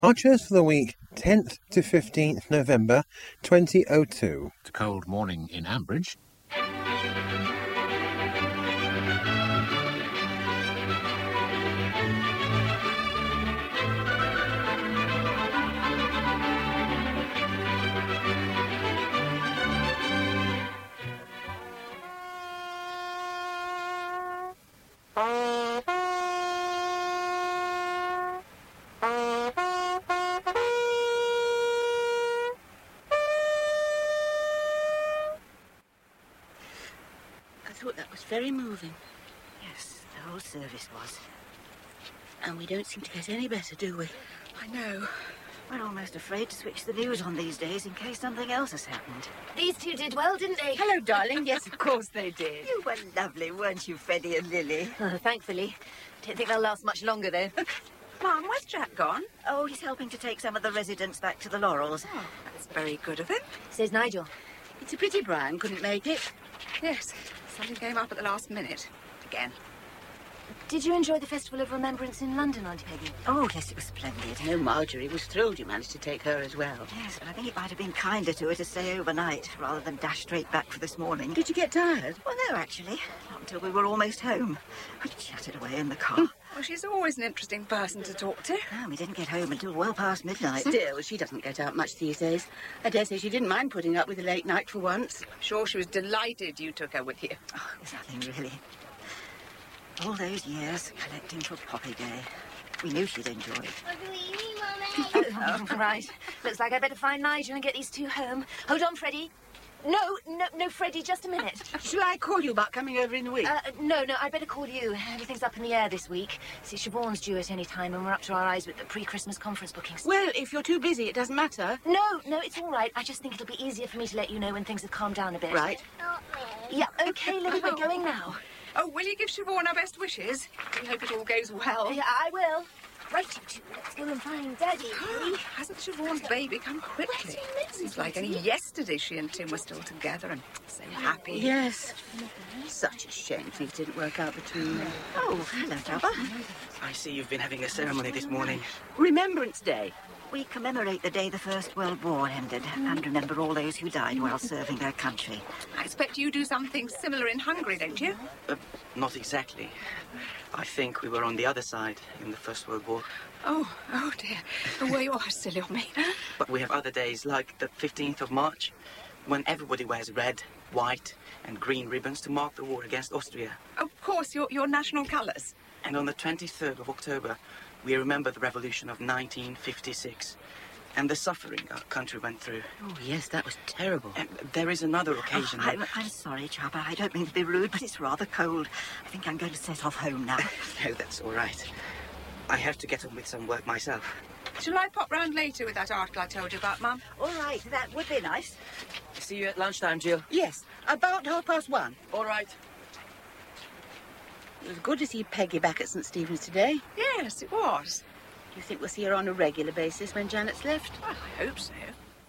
Archers for the week 10th to 15th November 2002. It's a cold morning in Ambridge. Very moving. Yes, the whole service was. And we don't seem to get any better, do we? I know. We're almost afraid to switch the news on these days in case something else has happened. These two did well, didn't they? Hello, darling. Yes, of course they did. You were lovely, weren't you, Freddie and Lily? Thankfully. Don't think they'll last much longer, though. Mum, where's Jack gone? Oh, he's helping to take some of the residents back to the Laurels. Oh, that's very good of him. Says Nigel. It's a pity Brian couldn't make it. Yes, something came up at the last minute. Again. Did you enjoy the Festival of Remembrance in London, Auntie Peggy? Oh, yes, it was splendid. No, Marjorie was thrilled you managed to take her as well. Yes, but I think it might have been kinder to her to stay overnight rather than dash straight back for this morning. Did you get tired? Well, no, actually. Not until we were almost home. We chatted away in the car. Well, she's always an interesting person to talk to. No, we didn't get home until well past midnight. Still, she doesn't get out much these days. I dare say she didn't mind putting up with a late night for once. I'm sure she was delighted you took her with you. Oh, it was nothing, really. All those years collecting for Poppy Day. We knew she'd enjoy it. Oh, right. Looks like I better find Nigel and get these two home. Hold on, Freddie. No, Freddie, just a minute. Shall I call you about coming over in a week? No, I'd better call you. Everything's up in the air this week. See, Siobhan's due at any time, and we're up to our eyes with the pre-Christmas conference bookings. Well, if you're too busy, it doesn't matter. No, it's all right. I just think it'll be easier for me to let you know when things have calmed down a bit. Right. Yeah, OK, Lily, we're going now. Oh, will you give Siobhan our best wishes? We hope it all goes well. Yeah, I will. Right, you two, let's go and find Daddy. Hasn't Siobhan's baby come quickly? Seems like only yesterday she and Tim were still together and so happy. Yes. Such a shame things didn't work out between them. Oh, hello, Jabba. I see you've been having a ceremony this morning. Remembrance Day. We commemorate the day the First World War ended and remember all those who died while serving their country. I expect you do something similar in Hungary, don't you? Not exactly. I think we were on the other side in the First World War. Oh dear. Well, you are silly of me. But we have other days like the 15th of March, when everybody wears red, white and green ribbons to mark the war against Austria. Of course, your national colours. And on the 23rd of October, we remember the revolution of 1956 and the suffering our country went through. Oh, yes, that was terrible. And there is another occasion. I'm sorry, Chappa. I don't mean to be rude, but it's rather cold. I think I'm going to set off home now. No, that's all right. I have to get on with some work myself. Shall I pop round later with that article I told you about, Mum? All right, that would be nice. See you at lunchtime, Jill. Yes, about 1:30. All right. It was good to see Peggy back at St. Stephen's today. Yes, it was. Do you think we'll see her on a regular basis when Janet's left? Well, I hope so.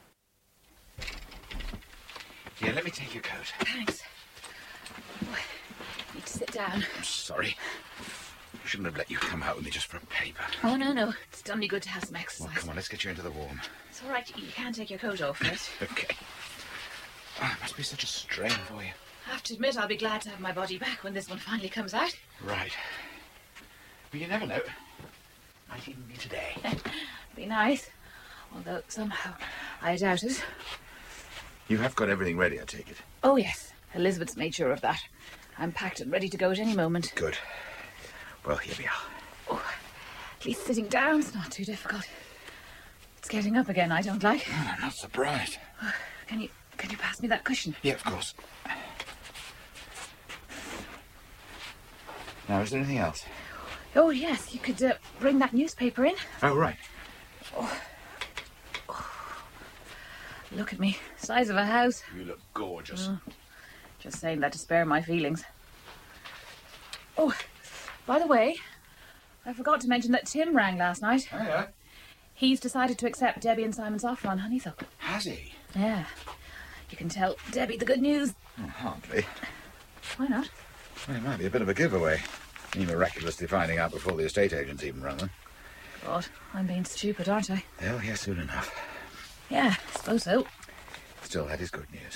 Here, let me take your coat. Thanks. Oh, I need to sit down. I'm sorry. I shouldn't have let you come out with me just for a paper. Oh, no. It's done me good to have some exercise. Well, come on, let's get you into the warm. It's all right. You can take your coat off first. Okay. Oh, it must be such a strain for you. I have to admit, I'll be glad to have my body back when this one finally comes out. Right. But you never know. Might even be today. Be nice. Although, somehow, I doubt it. You have got everything ready, I take it? Oh, yes. Elizabeth's made sure of that. I'm packed and ready to go at any moment. Good. Well, here we are. Oh, at least sitting down's not too difficult. It's getting up again I don't like. Oh, I'm not surprised. Can you pass me that cushion? Yeah, of course. Now, is there anything else? Oh, yes. You could bring that newspaper in. Oh, right. Oh. Look at me. Size of a house. You look gorgeous. Just saying that to spare my feelings. Oh, by the way, I forgot to mention that Tim rang last night. Oh, yeah? He's decided to accept Debbie and Simon's offer on Honeysuckle. Has he? Yeah. You can tell Debbie the good news. Oh, hardly. Why not? Well, it might be a bit of a giveaway. Me miraculously finding out before the estate agents even run them. God, I'm being stupid, aren't I? Oh, yeah, soon enough. Yeah, I suppose so. Still, that is good news.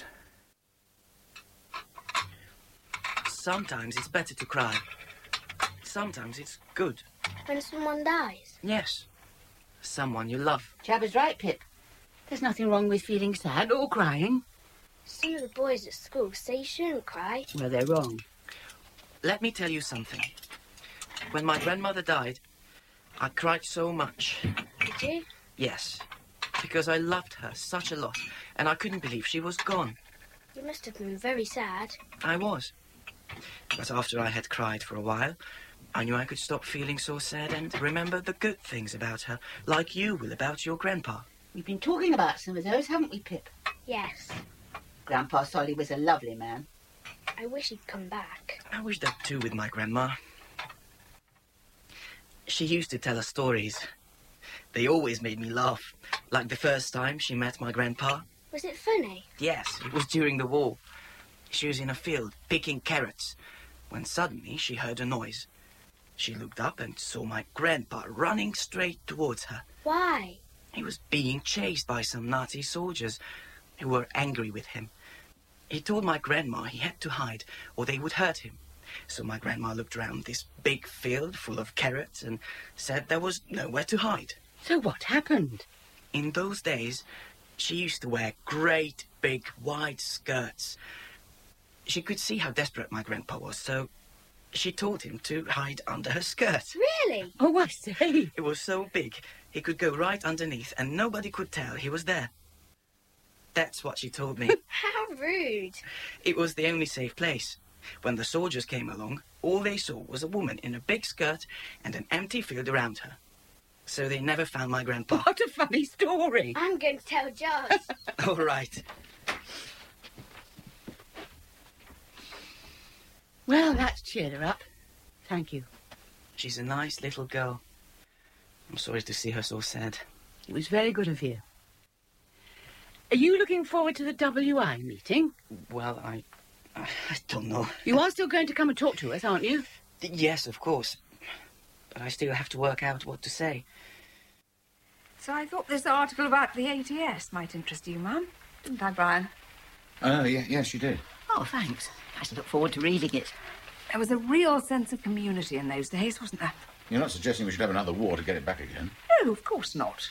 Sometimes it's better to cry. Sometimes it's good. When someone dies? Yes. Someone you love. Jabba's right, Pip. There's nothing wrong with feeling sad or crying. Some of the boys at school say you shouldn't cry. Well, they're wrong. Let me tell you something. When my grandmother died, I cried so much. Did you? Yes. Because I loved her such a lot, and I couldn't believe she was gone. You must have been very sad. I was. But after I had cried for a while, I knew I could stop feeling so sad and remember the good things about her, like you will about your grandpa. We've been talking about some of those, haven't we, Pip? Yes. Grandpa Solly was a lovely man. I wish he'd come back. I wish that too with my grandma. She used to tell us stories. They always made me laugh, like the first time she met my grandpa. Was it funny? Yes, it was during the war. She was in a field picking carrots when suddenly she heard a noise. She looked up and saw my grandpa running straight towards her. Why? He was being chased by some Nazi soldiers who were angry with him. He told my grandma he had to hide or they would hurt him. So my grandma looked around this big field full of carrots and said there was nowhere to hide. So what happened? In those days, she used to wear great big wide skirts. She could see how desperate my grandpa was, so she told him to hide under her skirt. Really? Oh, I say. It was so big, he could go right underneath and nobody could tell he was there. That's what she told me. How rude. It was the only safe place. When the soldiers came along, all they saw was a woman in a big skirt and an empty field around her. So they never found my grandpa. What a funny story. I'm going to tell George. All right. Well, that's cheered her up. Thank you. She's a nice little girl. I'm sorry to see her so sad. It was very good of you. Are you looking forward to the WI meeting? Well, I don't know. You are still going to come and talk to us, aren't you? Yes, of course. But I still have to work out what to say. So I thought this article about the ATS might interest you, Mum. Didn't I, Brian? Oh, yeah, yes, you did. Oh, thanks. I shall look forward to reading it. There was a real sense of community in those days, wasn't there? You're not suggesting we should have another war to get it back again? No, of course not.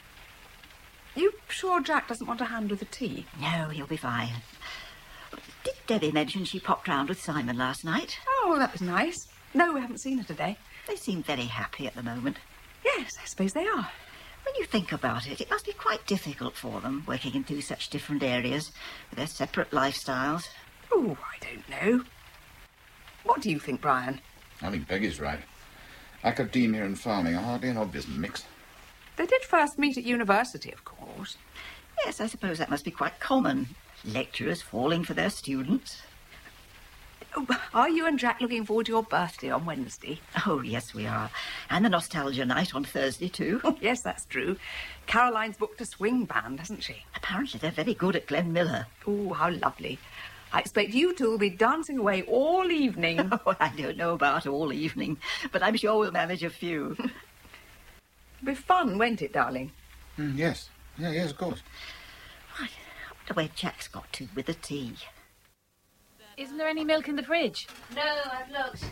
You sure Jack doesn't want a hand with the tea? No, he'll be fine. Did Debbie mention she popped round with Simon last night? Oh, that was nice. No, we haven't seen her today. They seem very happy at the moment. Yes, I suppose they are. When you think about it, it must be quite difficult for them, working in two such different areas, with their separate lifestyles. Oh, I don't know. What do you think, Brian? I think Peggy's right. Academia and farming are hardly an obvious mix. They did first meet at university, of course. Yes, I suppose that must be quite common. Lecturers falling for their students. Oh, are you and Jack looking forward to your birthday on Wednesday? Oh, yes, we are. And the nostalgia night on Thursday, too. Oh, yes, that's true. Caroline's booked a swing band, hasn't she? Apparently they're very good at Glen Miller. Oh, how lovely. I expect you two will be dancing away all evening. Oh, I don't know about all evening, but I'm sure we'll manage a few. It'll be fun, won't it, darling? Yes. Yeah, yes, of course. Right. I wonder where Jack's got to with the tea. Isn't there any milk in the fridge? No, I've looked.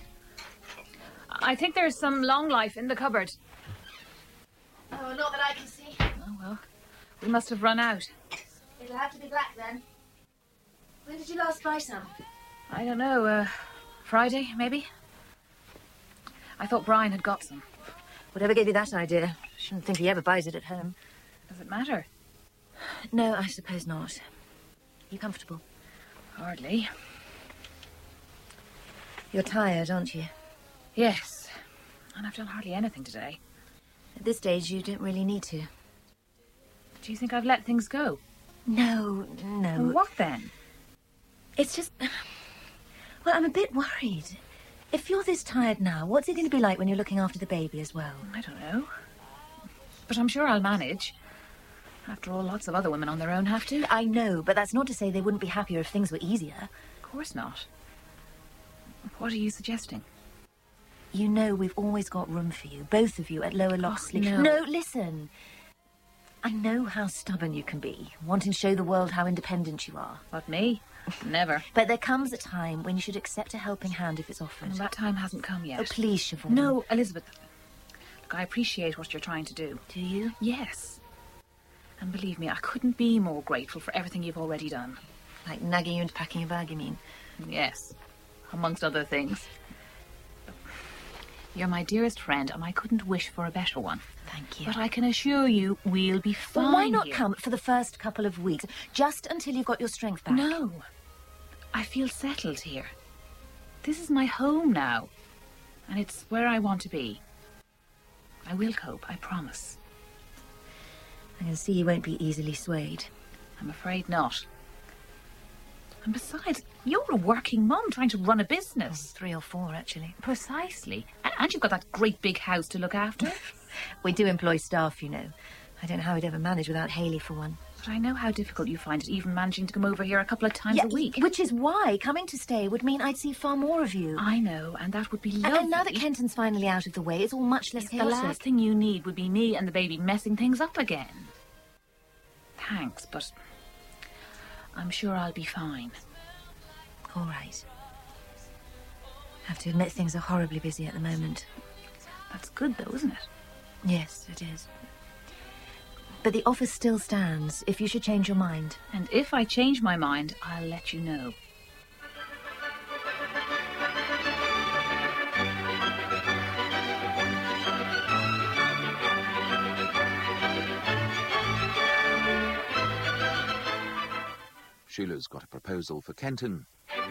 I think there's some long life in the cupboard. Oh, not that I can see. Oh, well, we must have run out. It'll have to be black then. When did you last buy some? I don't know, Friday, maybe? I thought Brian had got some. Whatever gave you that idea? Shouldn't think he ever buys it at home. Does it matter? No, I suppose not. You comfortable? Hardly. You're tired, aren't you? Yes. And I've done hardly anything today. At this stage, you don't really need to. Do you think I've let things go? No, no. Well, what then? It's just... Well, I'm a bit worried. If you're this tired now, what's it going to be like when you're looking after the baby as well? I don't know. But I'm sure I'll manage. After all, lots of other women on their own have to. I know, but that's not to say they wouldn't be happier if things were easier. Of course not. What are you suggesting? You know we've always got room for you, both of you, at Lower Loxley. no. No, listen. I know how stubborn you can be, wanting to show the world how independent you are. What, me? Never. But there comes a time when you should accept a helping hand if it's offered. And that time hasn't come yet. Oh, please, Siobhan. No, Elizabeth. Look, I appreciate what you're trying to do. Do you? Yes. And believe me, I couldn't be more grateful for everything you've already done. Like nagging you into packing a bag, you mean? Yes. Amongst other things. You're my dearest friend, and I couldn't wish for a better one. Thank you. But I can assure you we'll be fine. Well, why not here. come for the first couple of weeks, just until you've got your strength back? No. I feel settled here. This is my home now. And it's where I want to be. I will cope, I promise. I can see you won't be easily swayed. I'm afraid not. And besides, you're a working mum trying to run a business. 3 or 4, actually. Precisely. And you've got that great big house to look after. We do employ staff, you know. I don't know how we'd ever manage without Hayley, for one. But I know how difficult you find it, even managing to come over here a couple of times a week. Which is why coming to stay would mean I'd see far more of you. I know, and that would be lovely. And now that Kenton's finally out of the way, it's all much less chaotic. The last thing you need would be me and the baby messing things up again. Thanks, but I'm sure I'll be fine. All right. I have to admit things are horribly busy at the moment. That's good, though, isn't it? Yes, it is. But the offer still stands if you should change your mind. And if I change my mind, I'll let you know. Sheila's got a proposal for Kenton.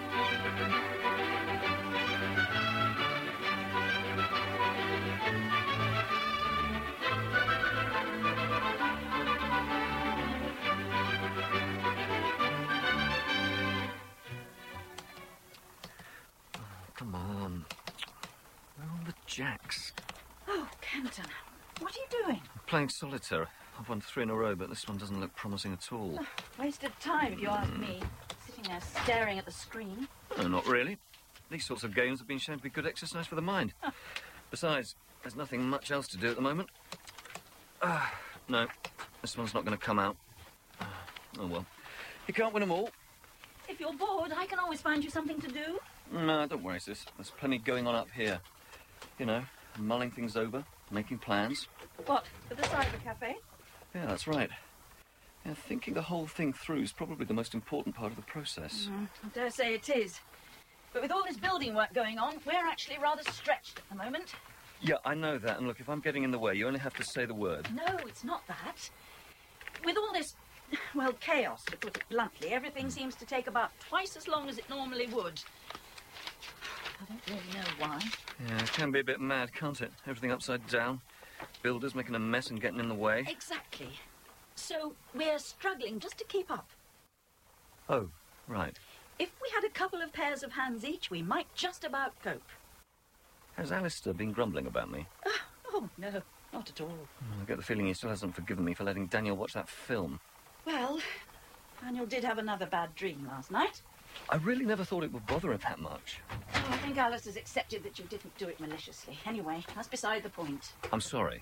Come on. Where are all the jacks? Oh, Kenton, what are you doing? I'm playing solitaire. I've won 3 in a row, but this one doesn't look promising at all. Wasted time, if you ask me. Sitting there staring at the screen. No, not really. These sorts of games have been shown to be good exercise for the mind. Besides, there's nothing much else to do at the moment. No, this one's not going to come out. Oh, well. You can't win them all. If you're bored, I can always find you something to do. No, don't worry, sis. There's plenty going on up here. You know, mulling things over, making plans. What, for the cyber cafe? Yeah, that's right. Yeah, thinking the whole thing through is probably the most important part of the process. I dare say it is. But with all this building work going on, we're actually rather stretched at the moment. Yeah, I know that. And look, if I'm getting in the way, you only have to say the word. No, it's not that. With all this, well, chaos, to put it bluntly, everything seems to take about twice as long as it normally would. I don't really know why. Yeah, it can be a bit mad, can't it? Everything upside down. Builders making a mess and getting in the way. Exactly. So we're struggling just to keep up. Oh, right. If we had a couple of pairs of hands each, we might just about cope. Has Alistair been grumbling about me? Oh, no, not at all. I get the feeling he still hasn't forgiven me for letting Daniel watch that film. Well, Daniel did have another bad dream last night. I really never thought it would bother him that much. Oh, I think Alice has accepted that you didn't do it maliciously. Anyway, that's beside the point. I'm sorry.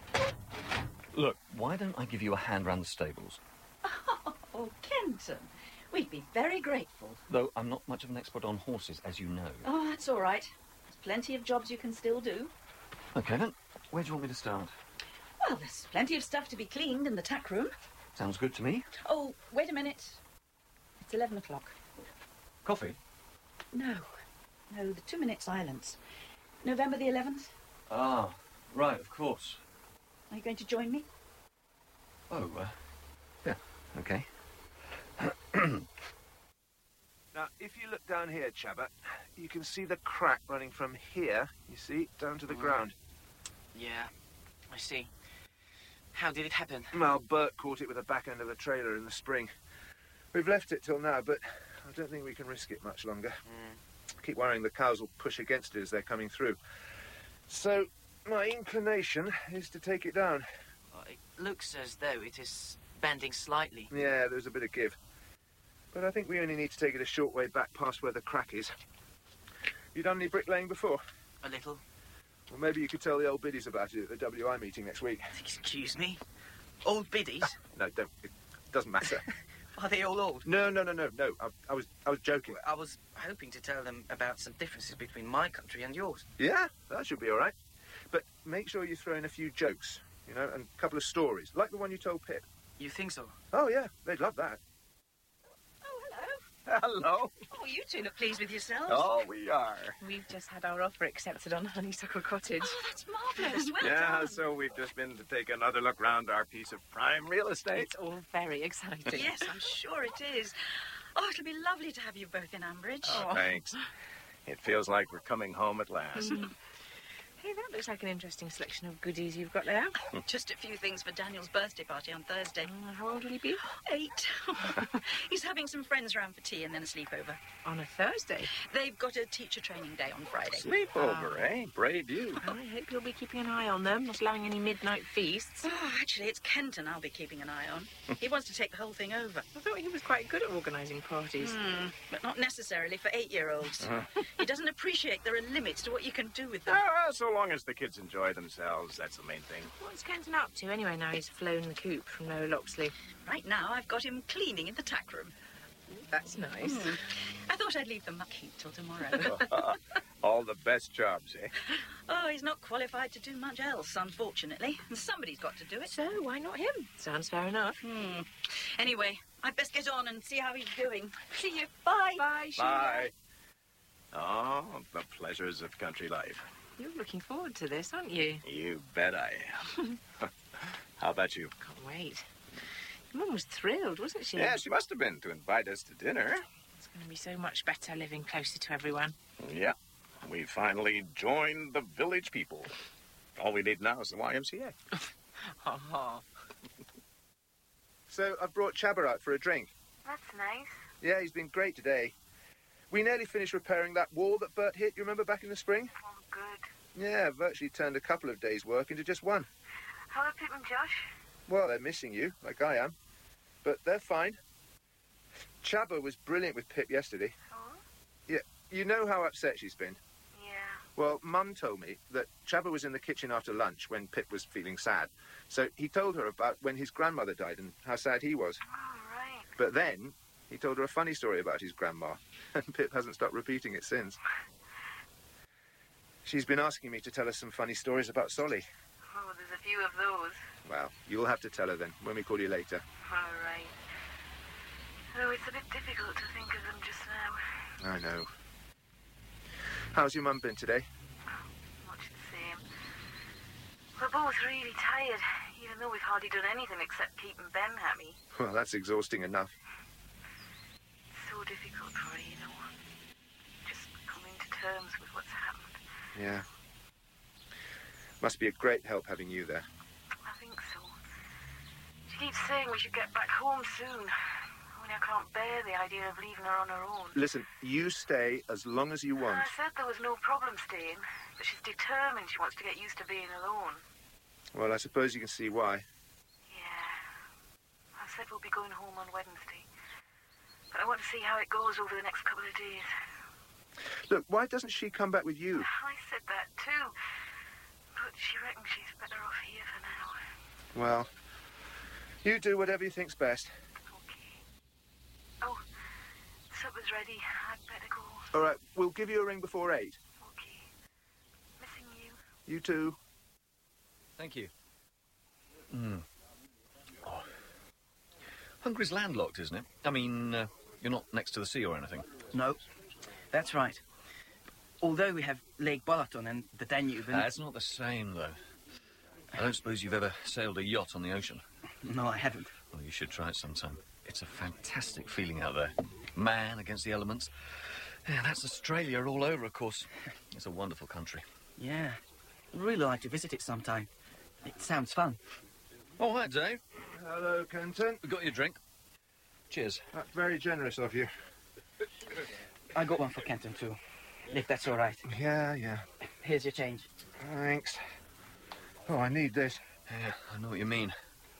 Look, why don't I give you a hand round the stables? Oh, Kenton, we'd be very grateful. Though I'm not much of an expert on horses, as you know. Oh, that's all right. There's plenty of jobs you can still do. OK, then. Where do you want me to start? Well, there's plenty of stuff to be cleaned in the tack room. Sounds good to me. Oh, wait a minute. It's 11 o'clock. Coffee? No, the 2-minute silence. November the 11th. Ah, right, of course. Are you going to join me? Oh, yeah, OK. Now, if you look down here, Chabot, you can see the crack running from here, you see, down to the ground. Yeah, I see. How did it happen? Well, Bert caught it with the back end of a trailer in the spring. We've left it till now, but I don't think we can risk it much longer. I keep worrying the cows will push against it as they're coming through. So, my inclination is to take it down. Well, it looks as though it is bending slightly. Yeah, there's a bit of give. But I think we only need to take it a short way back past where the crack is. You done any bricklaying before? A little. Well, maybe you could tell the old biddies about it at the WI meeting next week. Excuse me? Old biddies? No, don't. It doesn't matter. Are they all old? No. I was joking. I was hoping to tell them about some differences between my country and yours. Yeah, that should be all right. But make sure you throw in a few jokes, you know, and a couple of stories, like the one you told Pip. You think so? Oh, yeah, they'd love that. Hello. Oh, you two look pleased with yourselves. Oh, we are. We've just had our offer accepted on Honeysuckle Cottage. Oh, that's marvellous. Well Yeah, done. so we've just been to take another look round our piece of prime real estate. It's all very exciting. Yes, I'm sure it is. Oh, it'll be lovely to have you both in Ambridge. Oh, thanks. It feels like we're coming home at last. Hey, that looks like an interesting selection of goodies you've got there. Just a few things for Daniel's birthday party on Thursday. How old will he be? 8. He's having some friends round for tea and then a sleepover. On a Thursday? They've got a teacher training day on Friday. Sleepover, eh? Brave you. I hope you'll be keeping an eye on them, not allowing any midnight feasts. Oh, actually, it's Kenton I'll be keeping an eye on. He wants to take the whole thing over. I thought he was quite good at organising parties. But not necessarily for 8-year-olds. He doesn't appreciate there are limits to what you can do with them. So long as the kids enjoy themselves, that's the main thing. What's Kenton up to anyway now he's flown the coop from Lower Loxley? Right now, I've got him cleaning in the tack room. That's nice. I thought I'd leave the muck heap till tomorrow. All the best jobs, eh? Oh, he's not qualified to do much else, unfortunately. And somebody's got to do it. So why not him? Sounds fair enough. Anyway, I'd best get on and see how he's doing. See you. Bye. Bye, Sheila. Bye. Oh, the pleasures of country life. You're looking forward to this, aren't you? You bet I am. How about you? Can't wait. Your Mum was thrilled, wasn't she? Yeah, she must have been to invite us to dinner. It's going to be so much better living closer to everyone. Yeah, we finally joined the village people. All we need now is the YMCA. So I've brought Chabba out for a drink. That's nice. Yeah, he's been great today. We nearly finished repairing that wall that Bert hit, you remember, back in the spring? Oh, good. Yeah, virtually turned a couple of days' work into just one. How are Pip and Josh? Well, they're missing you, like I am. But they're fine. Chabba was brilliant with Pip yesterday. Oh? Yeah, you know how upset she's been? Yeah. Well, Mum told me that Chabba was in the kitchen after lunch when Pip was feeling sad. So he told her about when his grandmother died and how sad he was. Oh, right. But then he told her a funny story about his grandma, and Pip hasn't stopped repeating it since. She's been asking me to tell her some funny stories about Solly. Oh, there's a few of those. Well, you'll have to tell her then, when we call you later. All right. Oh, it's a bit difficult to think of them just now. I know. How's your mum been today? Much the same. We're both really tired, even though we've hardly done anything except keeping Ben happy. Well, that's exhausting enough. It's so difficult for her, you know. Just coming to terms with what's happened. Yeah. Must be a great help having you there. I think so. She keeps saying we should get back home soon. Only I can't bear the idea of leaving her on her own. Listen, you stay as long as you want. I said there was no problem staying, but she's determined she wants to get used to being alone. Well, I suppose you can see why. Yeah. I said we'll be going home on Wednesday. But I want to see how it goes over the next couple of days. Look, why doesn't she come back with you? I said that too. But she reckons she's better off here for now. Well, you do whatever you think's best. Oh, supper's ready. I'd better go. All right, we'll give you a ring before 8. Okay. Missing you. You too. Thank you. Oh. Hungary's landlocked, isn't it? I mean, you're not next to the sea or anything. No, that's right. Although we have Lake Balaton and the Danube and... It's not the same, though. I don't suppose you've ever sailed a yacht on the ocean? No, I haven't. Well, you should try it sometime. It's a fantastic feeling out there. Man against the elements. Yeah, that's Australia all over, of course. It's a wonderful country. Yeah. I'd really like to visit it sometime. It sounds fun. Oh, hi, Dave. Hello, Kenton. We got your drink. Cheers. That's very generous of you. I got one for Kenton, too. If that's all right. Yeah. Here's your change. Thanks. Oh, I need this. Yeah, I know what you mean.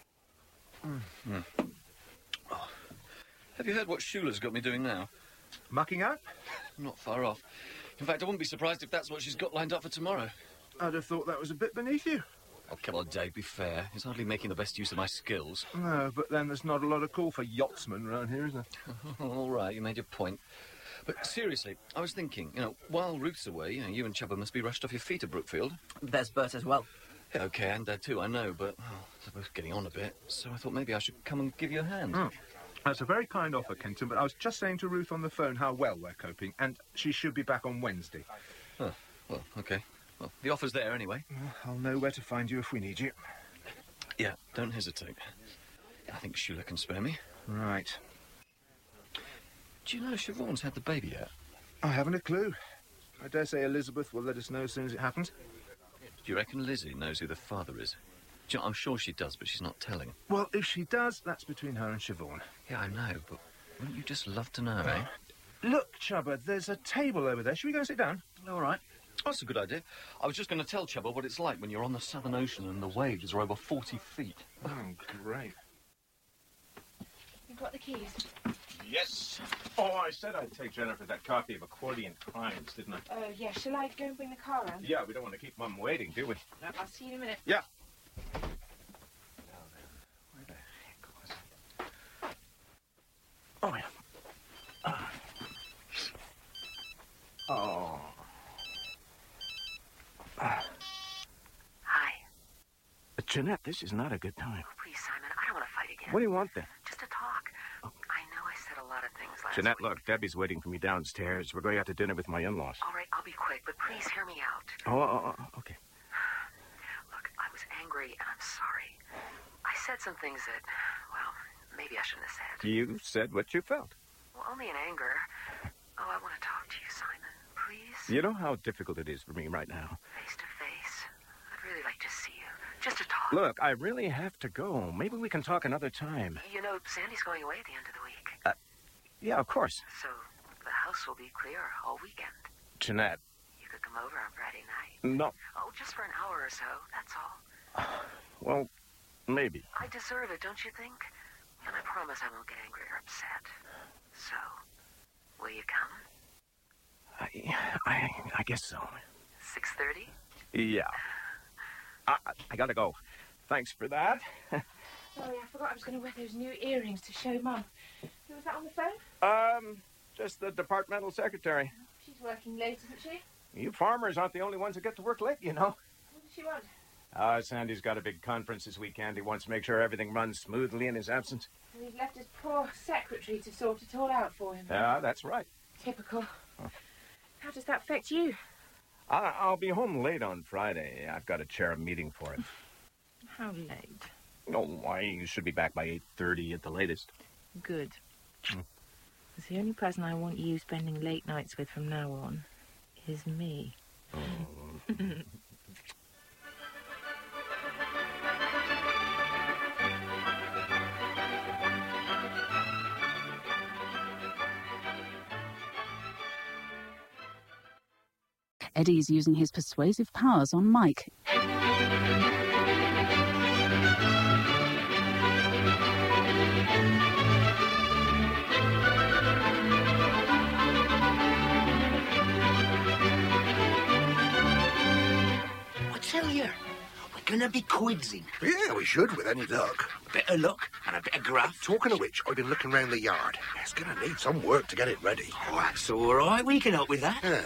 Oh. Have you heard what Shula's got me doing now? Mucking out? Not far off. In fact, I wouldn't be surprised if that's what she's got lined up for tomorrow. I'd have thought that was a bit beneath you. Oh, come on, Dave, be fair. It's hardly making the best use of my skills. No, but then there's not a lot of call for yachtsmen round here, is there? All right, you made your point. But seriously, I was thinking, while Ruth's away, you and Chubba must be rushed off your feet at Brookfield. There's Bert as well. Yeah, OK, and Dad too, I know, but they're both getting on a bit, so I thought maybe I should come and give you a hand. That's a very kind offer, Kenton, but I was just saying to Ruth on the phone how well we're coping, and she should be back on Wednesday. Oh, well, OK. Well, the offer's there anyway. Well, I'll know where to find you if we need you. Yeah, don't hesitate. I think Sheila can spare me. Right. Do you know Siobhan's had the baby yet? I haven't a clue. I dare say Elizabeth will let us know as soon as it happens. Do you reckon Lizzie knows who the father is? Do you know, I'm sure she does, but she's not telling. Well, if she does, that's between her and Siobhan. Yeah, I know, but wouldn't you just love to know, eh? Look, Chubba, there's a table over there. Should we go and sit down? All right. That's a good idea. I was just going to tell Chubba what it's like when you're on the Southern Ocean and the waves are over 40 feet. Oh, great. You've got the keys? Yes. Oh, I said I'd take Jennifer that copy of Accordion Crimes, didn't I? Oh, yeah. Shall I go and bring the car round? Yeah, we don't want to keep Mum waiting, do we? No, I'll see you in a minute. Yeah. Where the heck was it? Oh, yeah. Oh. Hi. Jeanette, this is not a good time. Oh, please, Simon, I don't want to fight again. What do you want, then? Just to talk. I know I said a lot of things last Jeanette, week. look, Debbie's waiting for me downstairs. We're going out to dinner with my in-laws. All right, I'll be quick, but please hear me out. Okay. Look, I was angry, and I'm sorry. I said some things that, well, maybe I shouldn't have said. You said what you felt. Well, only in anger. Oh, I want to talk to you, Simon. Please? You know how difficult it is for me right now. Face to face. I'd really like to see you. Just to talk. Look, I really have to go. Maybe we can talk another time. You know, Sandy's going away at the end of the week. Yeah, of course. So, the house will be clear all weekend. Jeanette. You could come over on Friday night. No. Oh, just for an hour or so, that's all. Well, maybe. I deserve it, don't you think? And I promise I won't get angry or upset. So, will you come? I guess so. 6:30? Yeah. I gotta go. Thanks for that. Oh, yeah, I forgot I was going to wear those new earrings to show Mum. Who was that on the phone? Just the departmental secretary. She's working late, isn't she? You farmers aren't the only ones that get to work late, you know. What does she want? Sandy's got a big conference this weekend. He wants to make sure everything runs smoothly in his absence. We've left his poor secretary to sort it all out for him. Yeah, that's right. Typical. How does that affect you? I'll be home late on Friday. I've got to chair a meeting for it. How late? Oh, I should be back by 8:30 at the latest. Good. Because the only person I want you spending late nights with from now on is me. Oh. Eddie's using his persuasive powers on Mike. I tell you, we're gonna be quidsing. Yeah, we should, with any luck. A bit of luck and a bit of graft. Talking of which, I've been looking round the yard. It's gonna need some work to get it ready. Oh, that's all right. We can help with that. Yeah.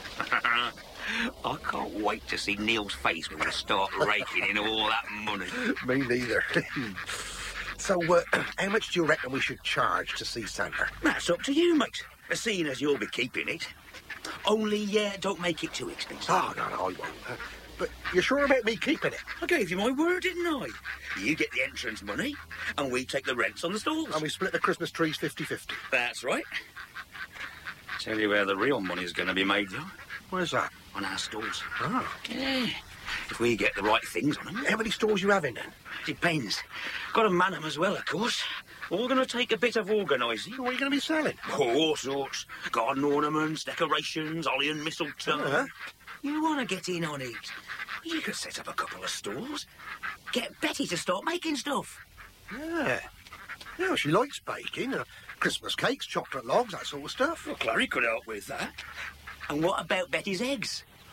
I can't wait to see Neil's face when we start raking in all that money. Me neither. So, how much do you reckon we should charge to see Santa? That's up to you, mate. Seeing as you'll be keeping it. Only, don't make it too expensive. Oh, no, I won't. But you're sure about me keeping it? I gave you my word, didn't I? You get the entrance money, and we take the rents on the stalls. And we split the Christmas trees 50-50. That's right. Tell you where the real money's going to be made, though. Where's that? On our stalls. Oh. Yeah. If we get the right things on them. How many stalls you having, then? Depends. Got to man them as well, of course. All going to take a bit of organising. What are you going to be selling? All sorts. Garden ornaments, decorations, holly and mistletoe. Uh-huh. You want to get in on it? You could set up a couple of stalls. Get Betty to start making stuff. Yeah. Yeah, she likes baking. Christmas cakes, chocolate logs, that sort of stuff. Well, Clary could help with that. And what about Betty's eggs?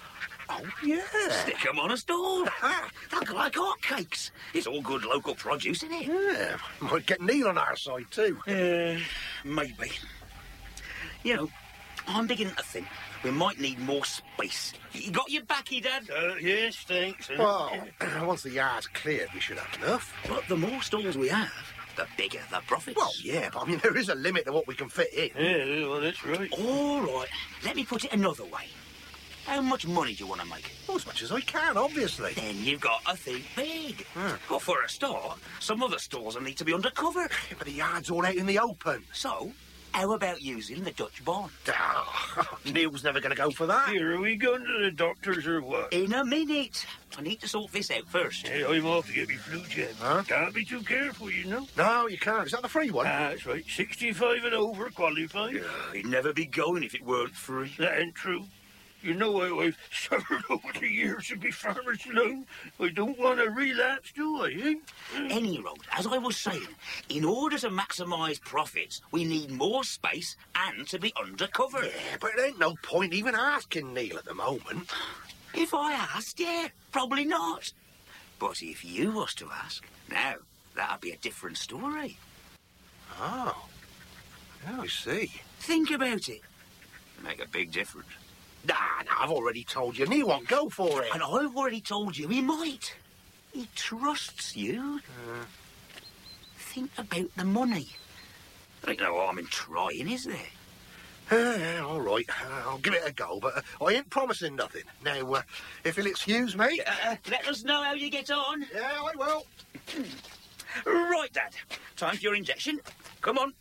Oh, yeah. Stick 'em on a stall. They'll go like hotcakes. It's all good local produce, isn't it? Yeah. Might get Neil on our side, too. Maybe. You know, I'm beginning to think we might need more space. You got your backy, Dad? Yes, thanks. Well, once the yard's cleared, we should have enough. But the more stalls we have, the bigger the profits. Well, yeah, but I mean, there is a limit to what we can fit in. Yeah, well, that's right. All right. Let me put it another way. How much money do you want to make? Well, as much as I can, obviously. Then you've got to think big. Well, for a start, some other stores will need to be undercover. Yeah, but the yard's all out in the open. So, how about using the Dutch barn? Neil's never going to go for that. Here, are we going to the doctor's or what? In a minute. I need to sort this out first. Hey, I'm off to get me flu jab. Huh? Can't be too careful, you know. No, you can't. Is that the free one? That's right. 65 and over qualified. Yeah, he'd never be going if it weren't free. That ain't true. You know how I've suffered over the years to be farmer's loan. I don't want to relapse, do I, eh? Any road, as I was saying, in order to maximise profits, we need more space and to be undercover. Yeah, but there ain't no point even asking Neil at the moment. If I asked, yeah, probably not. But if you was to ask, now, that'd be a different story. Oh. I see. Think about it. Make a big difference. Nah, I've already told you. Neil won't go for it. And I've already told you he might. He trusts you. Think about the money. There ain't no harm in trying, is there? All right. I'll give it a go, but I ain't promising nothing. Now, if you'll excuse me... let us know how you get on. Yeah, I will. Right, Dad. Time for your injection. Come on.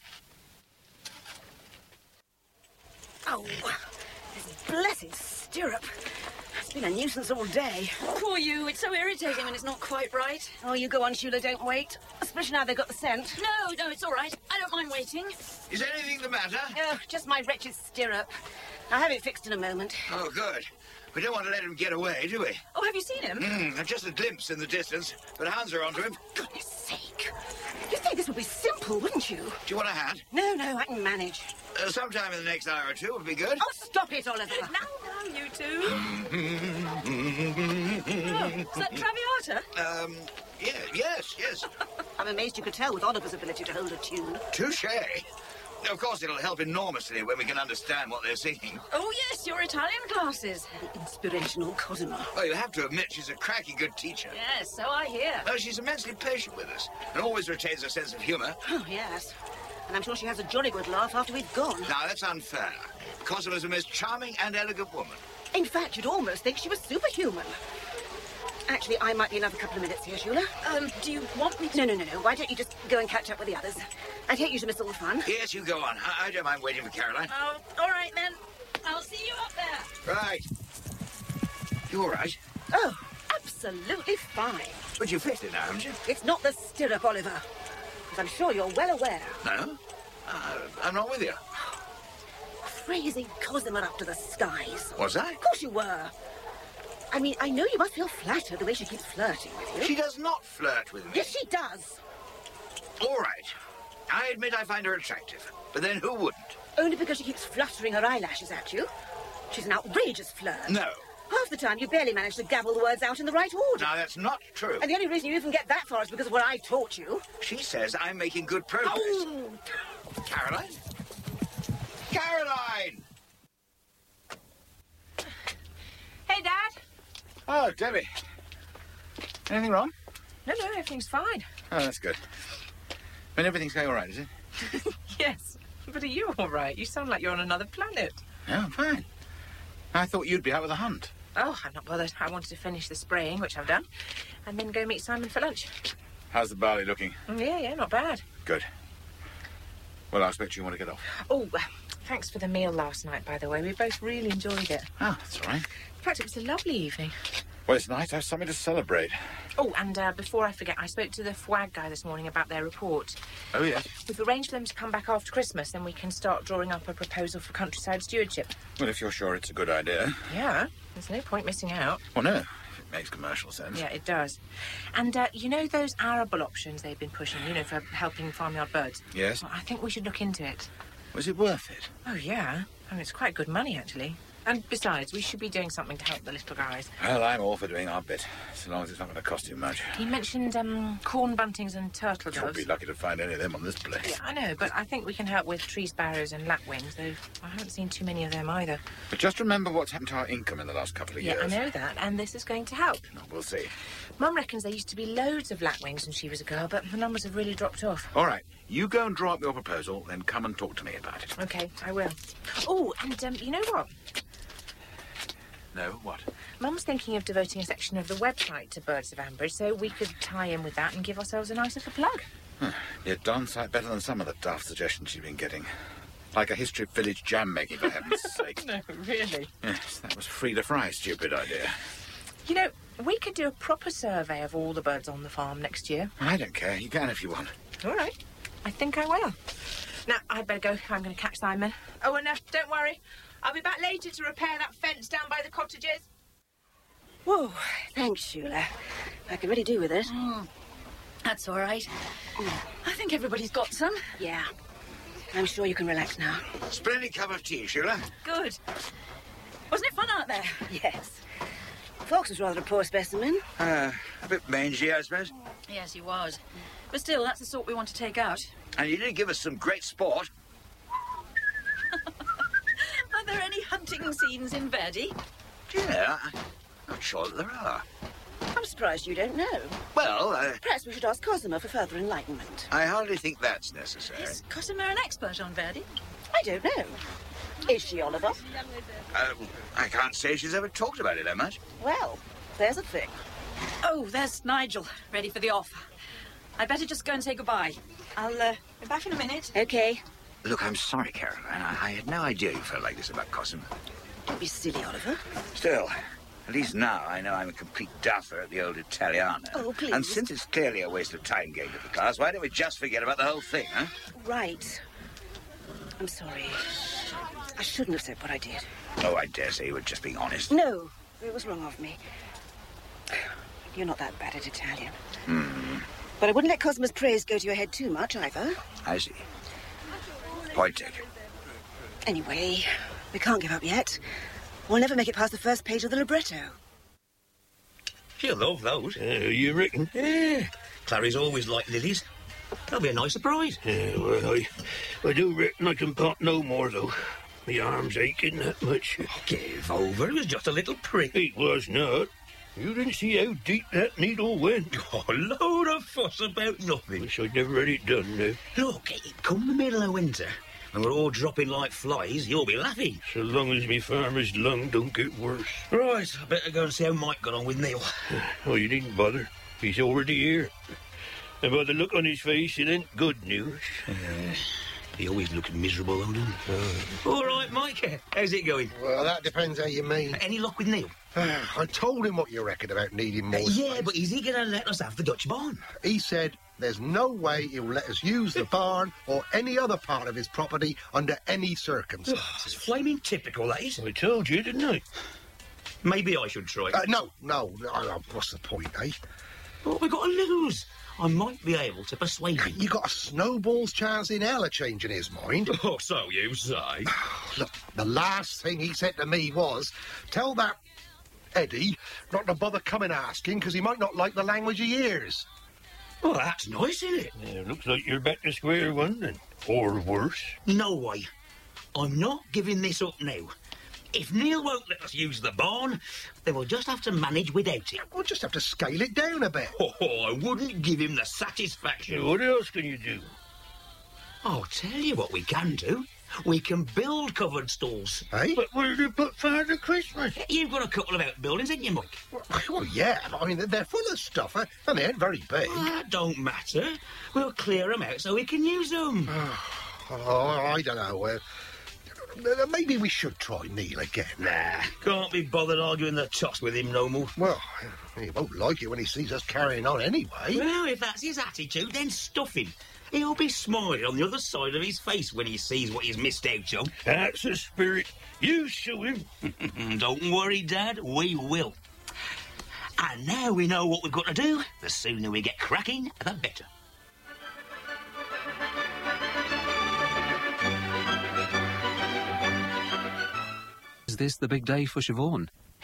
Oh, this blessed stirrup. It's been a nuisance all day. Poor you. It's so irritating when it's not quite right. Oh, you go on, Sheila, don't wait. Especially now they've got the scent. No, it's all right. I don't mind waiting. Is anything the matter? Oh, just my wretched stirrup. I'll have it fixed in a moment. Oh, good. We don't want to let him get away, do we? Oh, have you seen him? Just a glimpse in the distance, but hounds are onto him. Goodness sake. You'd think this would be simple, wouldn't you? Do you want a hat? No, I can manage. Sometime in the next hour or two would be good. Oh, stop it, Oliver. Now, you two. Is that Traviata? Yes. I'm amazed you could tell with Oliver's ability to hold a tune. Touché. Of course, it'll help enormously when we can understand what they're singing. Oh, yes, your Italian classes. The inspirational Cosima. Well, you have to admit she's a cracky good teacher. Yes, so I hear. Oh, she's immensely patient with us and always retains a sense of humour. Oh, yes. And I'm sure she has a jolly good laugh after we've gone. Now, that's unfair. Cosima's a most charming and elegant woman. In fact, you'd almost think she was superhuman. Actually, I might be another couple of minutes here, Sheila. Do you want me to... No. Why don't you just go and catch up with the others? I'd hate you to miss all the fun. Yes, you go on. I don't mind waiting for Caroline. Oh, all right, then. I'll see you up there. Right. You all right? Oh, absolutely fine. But you fixed it now, haven't you? It's not the stirrup, Oliver. As I'm sure you're well aware. No? I'm not with you. Praising Cosima up to the skies. Was I? Of course you were. I mean, I know you must feel flattered the way she keeps flirting with you. She does not flirt with me. Yes, she does. All right. I admit I find her attractive. But then who wouldn't? Only because she keeps fluttering her eyelashes at you. She's an outrageous flirt. No. Half the time you barely manage to gabble the words out in the right order. Now, that's not true. And the only reason you even get that far is because of what I taught you. She says I'm making good progress. Oh! Caroline? Caroline! Hey, Dad. Oh, Debbie. Anything wrong? No, everything's fine. Oh, that's good. And everything's going all right, is it? Yes. But are you all right? You sound like you're on another planet. Yeah, I'm fine. I thought you'd be out with a hunt. Oh, I'm not bothered. I wanted to finish the spraying, which I've done, and then go meet Simon for lunch. How's the barley looking? Yeah, not bad. Good. Well, I expect you want to get off. Oh, thanks for the meal last night, by the way. We both really enjoyed it. Oh, that's all right. In fact, it was a lovely evening. Well, it's nice to have something to celebrate. Oh, and before I forget, I spoke to the FWAG guy this morning about their report. Oh, yes? We've arranged for them to come back after Christmas, then we can start drawing up a proposal for countryside stewardship. Well, if you're sure it's a good idea. Yeah, there's no point missing out. Well, no, if it makes commercial sense. Yeah, it does. And, you know those arable options they've been pushing, for helping farmyard birds? Yes? Well, I think we should look into it. Was it worth it? Oh, yeah. I mean, it's quite good money, actually. And besides, we should be doing something to help the little guys. Well, I'm all for doing our bit, so long as it's not going to cost you much. He mentioned corn buntings and turtle You'll doves. be lucky to find any of them on this place. Yeah, I know, but I think we can help with tree sparrows and lapwings, though I haven't seen too many of them either. But just remember what's happened to our income in the last couple of Yeah, years. I know that, and this is going to help. No, we'll see. Mum reckons there used to be loads of lapwings when she was a girl, but the numbers have really dropped off. All right, you go and draw up your proposal, then come and talk to me about it. OK, I will. Oh, and you know what? No, what? Mum's thinking of devoting a section of the website to Birds of Ambridge, so we could tie in with that and give ourselves a nice little plug. You're darn sight better than some of the daft suggestions you've been getting. Like a history of village jam making, for heaven's sake. No, really? Yes, that was Frida Fry's stupid idea. You know, we could do a proper survey of all the birds on the farm next year. I don't care. You can if you want. All right. I think I will. Now, I'd better go. I'm going to catch Simon. Oh, and don't worry. I'll be back later to repair that fence down by the cottages. Whoa, thanks, Sheila. I could really do with it. That's all right. I think everybody's got some. Yeah. I'm sure you can relax now. Splendid cup of tea, Sheila. Good. Wasn't it fun out there? Yes. Fox was rather a poor specimen. A bit mangy, I suppose. Yes, he was. But still, that's the sort we want to take out. And you did give us some great sport. Are there any hunting scenes in Verdi? Yeah, I'm not sure that there are. I'm surprised you don't know. Well, Perhaps we should ask Cosima for further enlightenment. I hardly think that's necessary. Is Cosima an expert on Verdi? I don't know. Is she, Oliver? I can't say she's ever talked about it that much. Well, there's a thing. Oh, there's Nigel, ready for the off. I'd better just go and say goodbye. I'll be back in a minute. OK. Look, I'm sorry, Caroline. I had no idea you felt like this about Cosima. Don't be silly, Oliver. Still, at least now I know I'm a complete duffer at the old Italiano. Oh, please. And since it's clearly a waste of time going to the class, why don't we just forget about the whole thing, huh? Right. I'm sorry. I shouldn't have said what I did. Oh, I dare say you were just being honest. No, it was wrong of me. You're not that bad at Italian. But I wouldn't let Cosima's praise go to your head too much, either. I see. Point taken. Anyway, we can't give up yet. We'll never make it past the first page of the libretto. She'll love those. You reckon? Yeah. Clary's always liked lilies. That'll be a nice surprise. Yeah, well, I do reckon I can pop no more, though. My arm's aching that much. Oh, give over. It was just a little prick. It was not. You didn't see how deep that needle went. Oh, a load of fuss about nothing. Wish I'd never had it done, now. Look, come the middle of winter, and we're all dropping like flies, you'll be laughing. So long as me farmer's lung don't get worse. Right, I better go and see how Mike got on with Neil. Oh, you needn't bother. He's already here. And by the look on his face, it ain't good news. He always looks miserable, though, doesn't he? All right, Mike. How's it going? Well, that depends how you mean. Any luck with Neil? I told him what you reckon about needing more Yeah, space. but is he going to let us have the Dutch barn? He said there's no way he'll let us use the barn or any other part of his property under any circumstances. It's flaming typical, that is. I told you, didn't I? Maybe I should try. No. What's the point, eh? What we got to lose? I might be able to persuade him. You got a snowball's chance in hell of changing his mind. Oh, so you say. Look, the last thing he said to me was, tell that Eddie not to bother coming asking, because he might not like the language he hears. Well, that's nice, isn't it? Yeah, looks like you're back to square one, then. Or worse. No way. I'm not giving this up now. If Neil won't let us use the barn, then we'll just have to manage without it. We'll just have to scale it down a bit. Oh, I wouldn't give him the satisfaction. What else can you do? I'll tell you what we can do. We can build covered stalls. Eh? But where do you put Father Christmas? You've got a couple of outbuildings, haven't you, Mike? Well, yeah, but I mean, they're full of stuff, and they ain't very big. Well, that don't matter. We'll clear them out so we can use them. Oh, I don't know. Maybe we should try Neil again. Nah, can't be bothered arguing the toss with him no more. Well, he won't like it when he sees us carrying on anyway. Well, if that's his attitude, then stuff him. He'll be smiling on the other side of his face when he sees what he's missed out on. That's the spirit. You show him. Don't worry, Dad, we will. And now we know what we've got to do. The sooner we get cracking, the better. this the big day for Siobhan?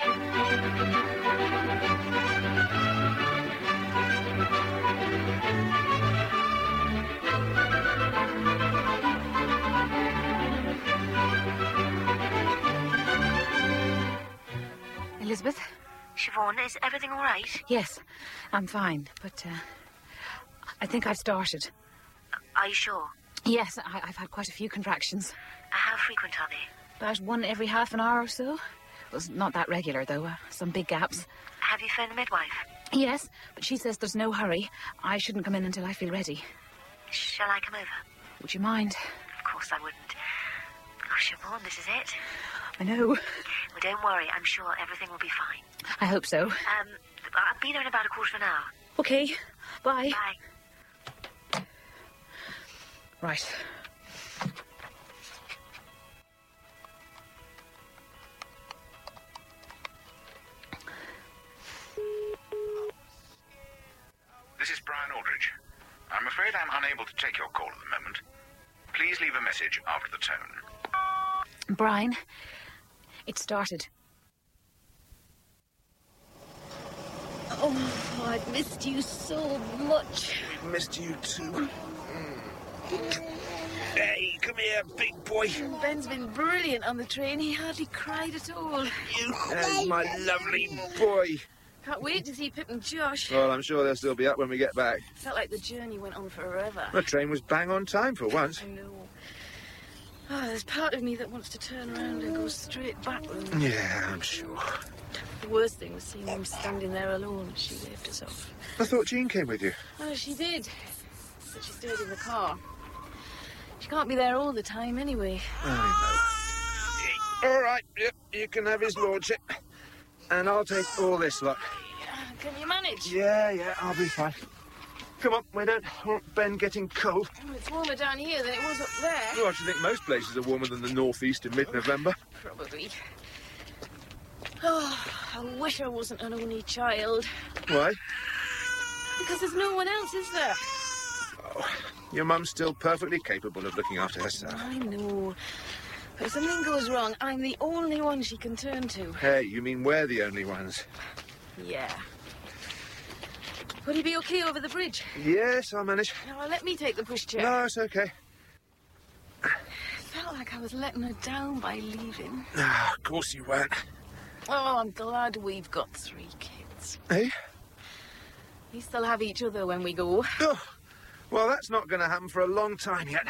Elizabeth? Siobhan, is everything all right? Yes, I'm fine, but I think I've started. Are you sure? Yes, I've had quite a few contractions. How frequent are they? About one every half an hour or so. Well, it's not that regular, though. Some big gaps. Have you phoned the midwife? Yes, but she says there's no hurry. I shouldn't come in until I feel ready. Shall I come over? Would you mind? Of course I wouldn't. Oh, Siobhan, this is it. I know. Well, don't worry. I'm sure everything will be fine. I hope so. I'll be there in about a quarter of an hour. Okay. Bye. Bye. Right. This is Brian Aldridge. I'm afraid I'm unable to take your call at the moment. Please leave a message after the tone. Brian, it started. Oh, I've missed you so much. We've missed you too. Hey, come here, big boy. Ben's been brilliant on the train. He hardly cried at all. Hey, my lovely boy. Can't wait to see Pip and Josh. Well, I'm sure they'll still be up when we get back. Felt like the journey went on forever. The train was bang on time for once. I know. Oh, there's part of me that wants to turn around and go straight back with him. Yeah, I'm sure. The worst thing was seeing him standing there alone as she waved us off. I thought Jean came with you. Oh, she did. But she stayed in the car. She can't be there all the time anyway. I know. All right, yep, you can have his lordship. And I'll take all this lot. Can you manage? Yeah, I'll be fine. Come on, we don't want Ben getting cold. Oh, it's warmer down here than it was up there. Well, I should think most places are warmer than the northeast in mid-November. Probably. Oh, I wish I wasn't an only child. Why? Because there's no one else, is there? Oh, your mum's still perfectly capable of looking after herself. I know. But if something goes wrong, I'm the only one she can turn to. Hey, you mean we're the only ones? Yeah. Would he be okay over the bridge? Yes, I'll manage. No, let me take the pushchair. No, it's okay. I felt like I was letting her down by leaving. Ah, of course you weren't. Oh, I'm glad we've got 3 kids. Hey? We still have each other when we go. Oh, well, that's not going to happen for a long time yet.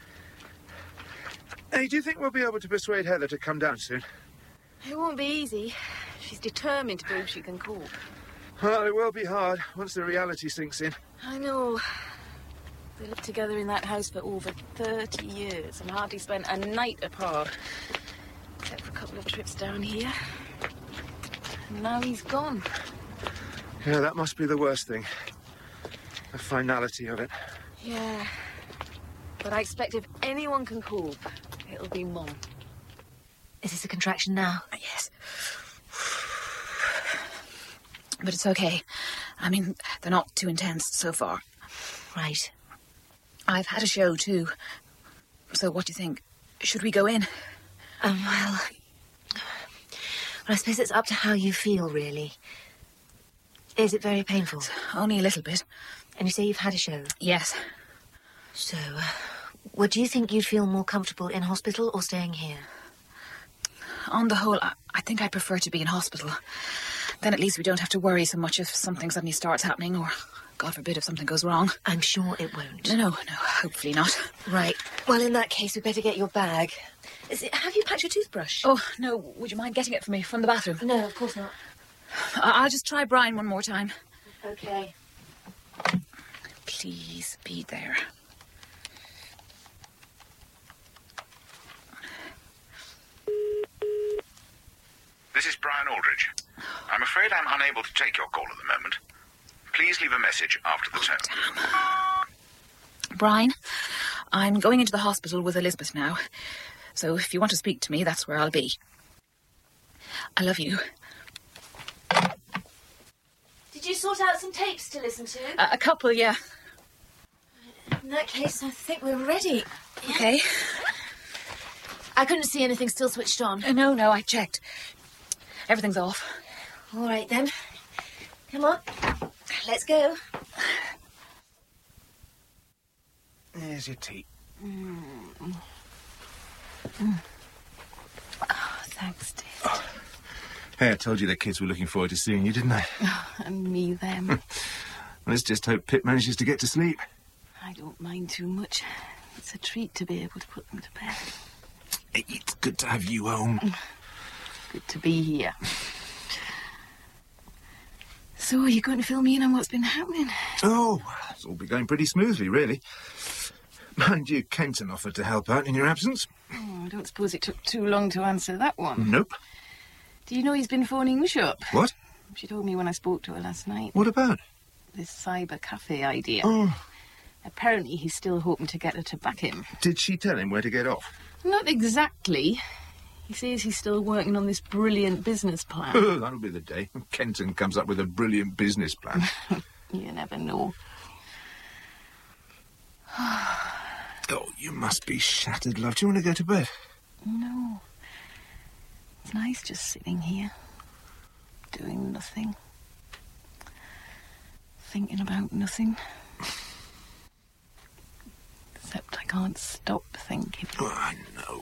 Hey, do you think we'll be able to persuade Heather to come down soon? It won't be easy. She's determined to prove she can cope. Well, it will be hard once the reality sinks in. I know. They lived together in that house for over 30 years and hardly spent a night apart. Except for a couple of trips down here. And now he's gone. Yeah, that must be the worst thing. The finality of it. Yeah. But I expect if anyone can cope, it'll be Mum. Is this a contraction now? Yes. But it's okay. I mean, they're not too intense so far. Right. I've had a show, too. So what do you think? Should we go in? Well, I suppose it's up to how you feel, really. Is it very painful? Only a little bit. And you say you've had a show? Yes. So, would you think you'd feel more comfortable in hospital or staying here? On the whole, I think I prefer to be in hospital. Then at least we don't have to worry so much if something suddenly starts happening, or, God forbid, if something goes wrong. I'm sure it won't. No, hopefully not. Right. Well, in that case, we'd better get your bag. Have you packed your toothbrush? Oh, no. Would you mind getting it for me from the bathroom? No, of course not. I'll just try Brian one more time. Okay. Please be there. This is Brian Aldridge. I'm afraid I'm unable to take your call at the moment. Please leave a message after the tone. Brian, I'm going into the hospital with Elizabeth now. So if you want to speak to me, that's where I'll be. I love you. Did you sort out some tapes to listen to? A couple, yeah. In that case, I think we're ready. Okay. I couldn't see anything still switched on. No, I checked. Everything's off. All right, then. Come on. Let's go. There's your tea. Oh, thanks, Dave. Oh. Hey, I told you the kids were looking forward to seeing you, didn't I? Oh, and me, them. Let's just hope Pip manages to get to sleep. I don't mind too much. It's a treat to be able to put them to bed. It's good to have you home. Good to be here. So, are you going to fill me in on what's been happening? Oh, it's all been going pretty smoothly, really. Mind you, Kenton offered to help out in your absence. Oh, I don't suppose it took too long to answer that one. Nope. Do you know he's been phoning Wish up? What? She told me when I spoke to her last night. What about? This cyber cafe idea. Oh. Apparently he's still hoping to get her to back him. Did she tell him where to get off? Not exactly. He says he's still working on this brilliant business plan. Oh, that'll be the day. Kenton comes up with a brilliant business plan. You never know. Oh, you must be shattered, love. Do you want to go to bed? No. It's nice just sitting here, doing nothing. Thinking about nothing. Except I can't stop thinking. Oh, I know.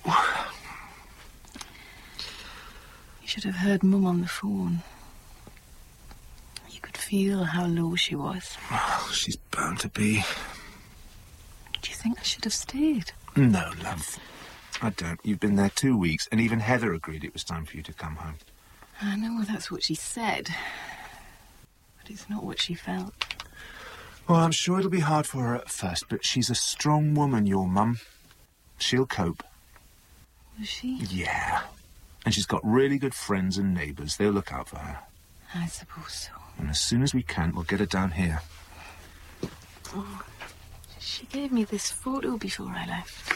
You should have heard Mum on the phone. You could feel how low she was. Oh, she's bound to be. Do you think I should have stayed? No, love. I don't. You've been there 2 weeks, and even Heather agreed it was time for you to come home. I know that's what she said. But it's not what she felt. Well, I'm sure it'll be hard for her at first, but she's a strong woman, your mum. She'll cope. Was she? Yeah. And she's got really good friends and neighbours. They'll look out for her. I suppose so. And as soon as we can, we'll get her down here. Oh, she gave me this photo before I left.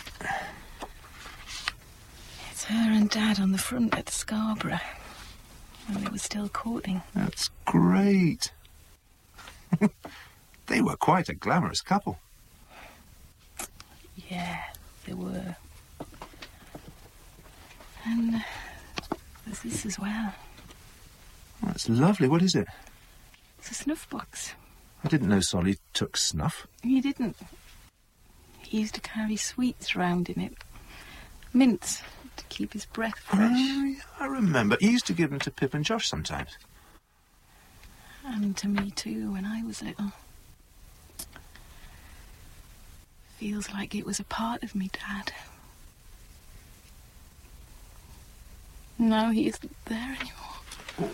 It's her and Dad on the front at Scarborough, when they were still courting. That's great. They were quite a glamorous couple. Yeah, they were. And there's this as well. Oh, that's lovely. What is it? It's a snuff box. I didn't know Solly took snuff. He didn't. He used to carry sweets round in it. Mints, to keep his breath fresh. I remember. He used to give them to Pip and Josh sometimes. And to me too, when I was little. Feels like it was a part of me, Dad. Now he isn't there anymore.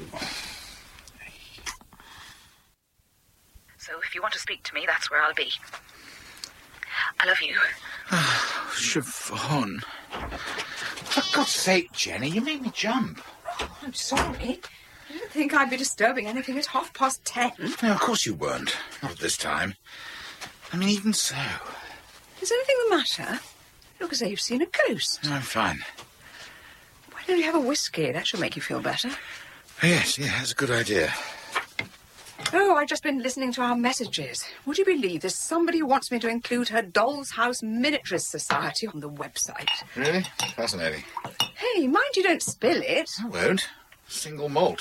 So if you want to speak to me, that's where I'll be. I love you. Oh, Siobhan. For God's sake, Jenny, you made me jump. Oh, I'm sorry. I didn't think I'd be disturbing anything at 10:30. No, of course you weren't. Not at this time. I mean, even so. Is anything the matter? You look as though you've seen a ghost. I'm fine. Why don't you have a whiskey? That should make you feel better. Yes, that's a good idea. Oh, I've just been listening to our messages. Would you believe there's somebody who wants me to include her Doll's House Miniaturist Society on the website? Really? Fascinating. Hey, mind you don't spill it. I won't. Single malt.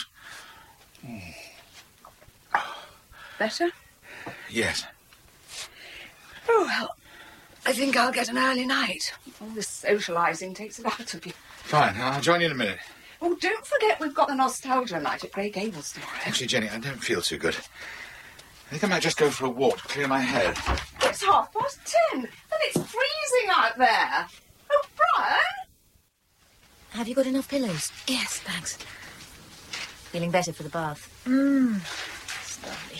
Better? Yes. Oh, well, I think I'll get an early night. All this socialising takes it out of you. Fine, I'll join you in a minute. Oh, don't forget we've got the nostalgia night at Grey Gables tomorrow. Actually, Jenny, I don't feel too good. I think I might just go for a walk to clear my head. It's 10:30, and it's freezing out there. Oh, Brian! Have you got enough pillows? Yes, thanks. Feeling better for the bath? It's lovely.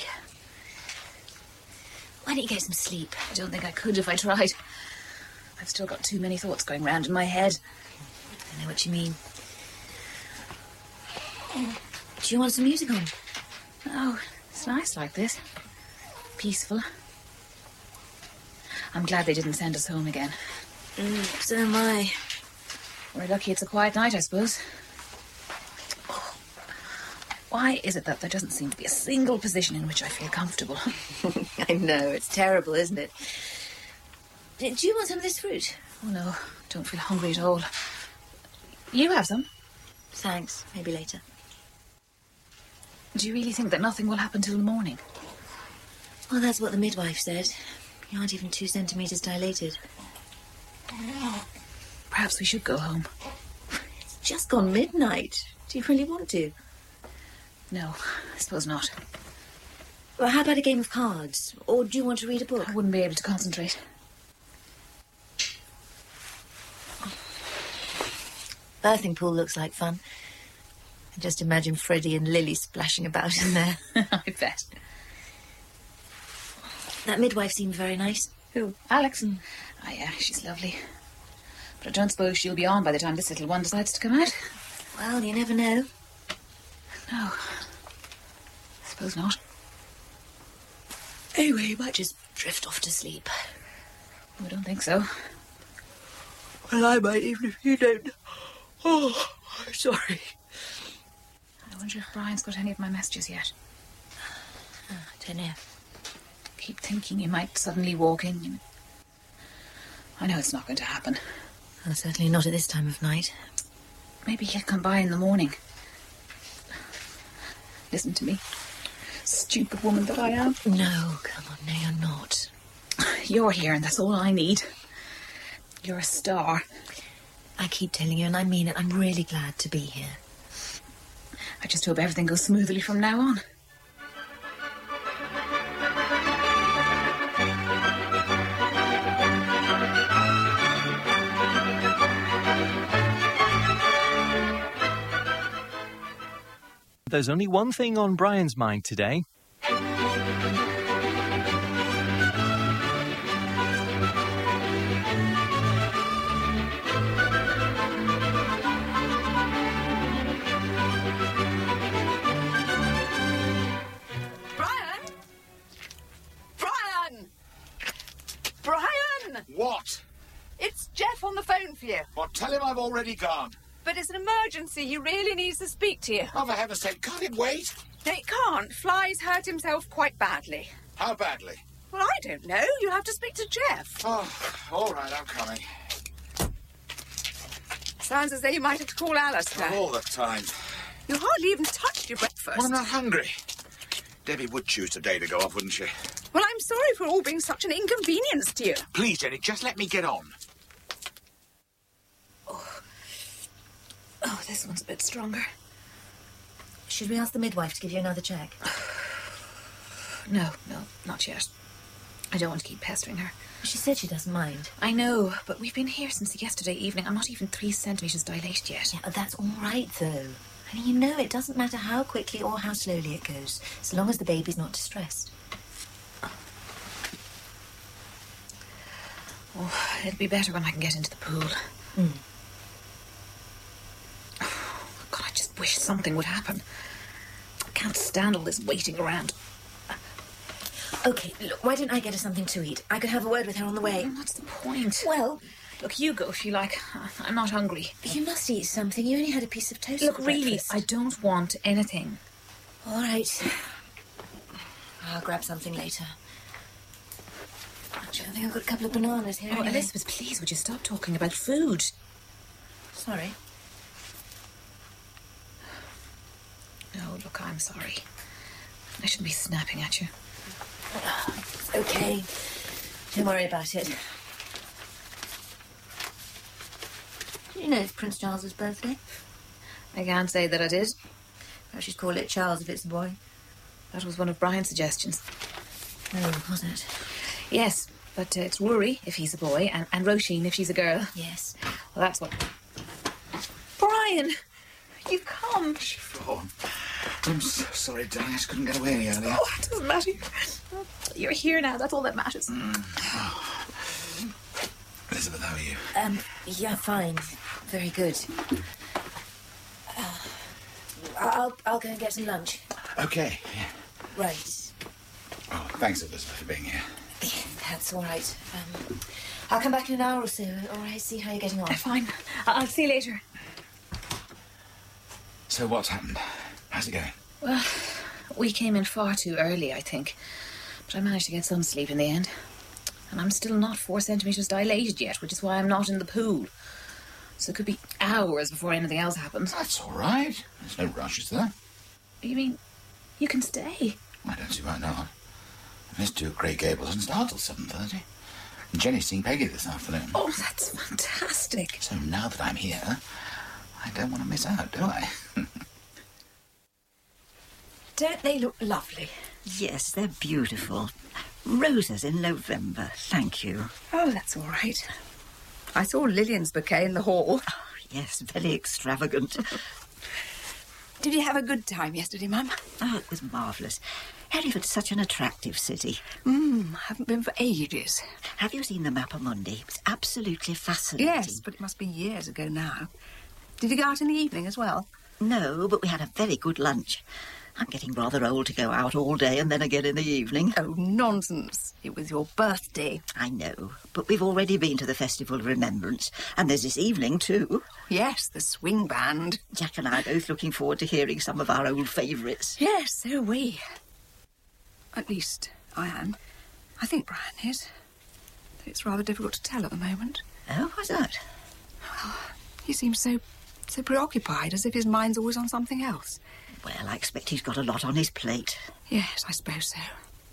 Why don't you get some sleep? I don't think I could if I tried. I've still got too many thoughts going round in my head. I know what you mean. Do you want some music on? Oh, it's nice like this. Peaceful. I'm glad they didn't send us home again. So am I. We're lucky it's a quiet night, I suppose. Why is it that there doesn't seem to be a single position in which I feel comfortable? I know, it's terrible, isn't it? Do you want some of this fruit? Oh, no, don't feel hungry at all. You have some. Thanks. Maybe later. Do you really think that nothing will happen till the morning? Well, that's what the midwife said. You aren't even 2 centimetres dilated. Perhaps we should go home. It's just gone midnight. Do you really want to? No, I suppose not. Well, how about a game of cards? Or do you want to read a book? I wouldn't be able to concentrate. Birthing pool looks like fun. I just imagine Freddie and Lily splashing about in there. I bet. That midwife seemed very nice. Who? Alex? Oh, yeah, she's lovely. But I don't suppose she'll be on by the time this little one decides to come out. Well, you never know. No. I suppose not. Anyway, you might just drift off to sleep. I don't think so. Well, I might, even if you don't. Oh, I'm sorry. I wonder if Brian's got any of my messages yet. I don't know. Keep thinking you might suddenly walk in. I know it's not going to happen. Well, certainly not at this time of night. Maybe he'll come by in the morning. Listen to me. Stupid woman that I am. No, come on, no, you're not. You're here and that's all I need. You're a star. I keep telling you, and I mean it, I'm really glad to be here. I just hope everything goes smoothly from now on. There's only one thing on Brian's mind today. Brian! What? It's Jeff on the phone for you. Well, tell him I've already gone. But it's an emergency. He really needs to speak to you. Oh, for heaven's sake, can't it wait? No, it can't. Fly's hurt himself quite badly. How badly? Well, I don't know. You'll have to speak to Jeff. Oh, all right, I'm coming. Sounds as though you might have to call Alistair. All the time. You hardly even touched your breakfast. Well, I'm not hungry. Debbie would choose today to go off, wouldn't she? Well, I'm sorry for all being such an inconvenience to you. Please, Jenny, just let me get on. Oh, this one's a bit stronger. Should we ask the midwife to give you another check? No, not yet. I don't want to keep pestering her. She said she doesn't mind. I know, but we've been here since yesterday evening. I'm not even 3 centimetres dilated yet. Yeah, that's all right, though. I mean, you know, it doesn't matter how quickly or how slowly it goes, so long as the baby's not distressed. Oh, it'll be better when I can get into the pool. God, I just wish something would happen. I can't stand all this waiting around. OK, look, why don't I get her something to eat? I could have a word with her on the way. What's the point? Well... Look, you go if you like. I'm not hungry. You must eat something. You only had a piece of toast Look, for really, breakfast. I don't want anything. All right. I'll grab something later. Actually, I think I've got a couple of bananas here. Oh, anyway. Elizabeth, please, would you stop talking about food? Sorry. No, look, I'm sorry. I shouldn't be snapping at you. It's OK. Don't worry about it. You know it's Prince Charles's birthday. I can't say that I did. I should call it Charles if it's a boy. That was one of Brian's suggestions. Oh, was it? Yes, but it's Rory if he's a boy, and Roisin if she's a girl. Yes. Well, that's what... Brian! You've come! Siobhan, I'm so sorry, darling. I just couldn't get away any earlier. Oh, it doesn't matter. You're here now. That's all that matters. Elizabeth, how are you? Yeah, fine. Very good. I'll go and get some lunch. OK, yeah. Right. Oh, thanks, Elizabeth, for being here. That's all right. I'll come back in an hour or so, all right? See how you're getting on. Fine. I'll see you later. So what's happened? How's it going? Well, we came in far too early, I think. But I managed to get some sleep in the end. And I'm still not 4 centimetres dilated yet, which is why I'm not in the pool. So it could be hours before anything else happens. That's all right. There's no rush, is there? You mean you can stay? I don't see why not. Miss Duke Grey Gables doesn't start till 7:30. And Jenny's seeing Peggy this afternoon. Oh, that's fantastic. So now that I'm here, I don't want to miss out, do I? Don't they look lovely? Yes, they're beautiful. Roses in November, thank you. Oh, that's all right. I saw Lillian's bouquet in the hall. Oh, yes, very extravagant. Did you have a good time yesterday, Mum? Oh, it was marvellous. Hereford's such an attractive city. Haven't been for ages. Have you seen the Mappamundi? It's absolutely fascinating. Yes, but it must be years ago now. Did you go out in the evening as well? No, but we had a very good lunch. I'm getting rather old to go out all day and then again in the evening. Oh, nonsense. It was your birthday. I know, but we've already been to the Festival of Remembrance, and there's this evening too. Yes, the swing band. Jack and I are both looking forward to hearing some of our old favourites. Yes, so are we. At least, I am. I think Brian is. It's rather difficult to tell at the moment. Oh, why's that? Well, he seems so preoccupied, as if his mind's always on something else. Well, I expect he's got a lot on his plate. Yes, I suppose so.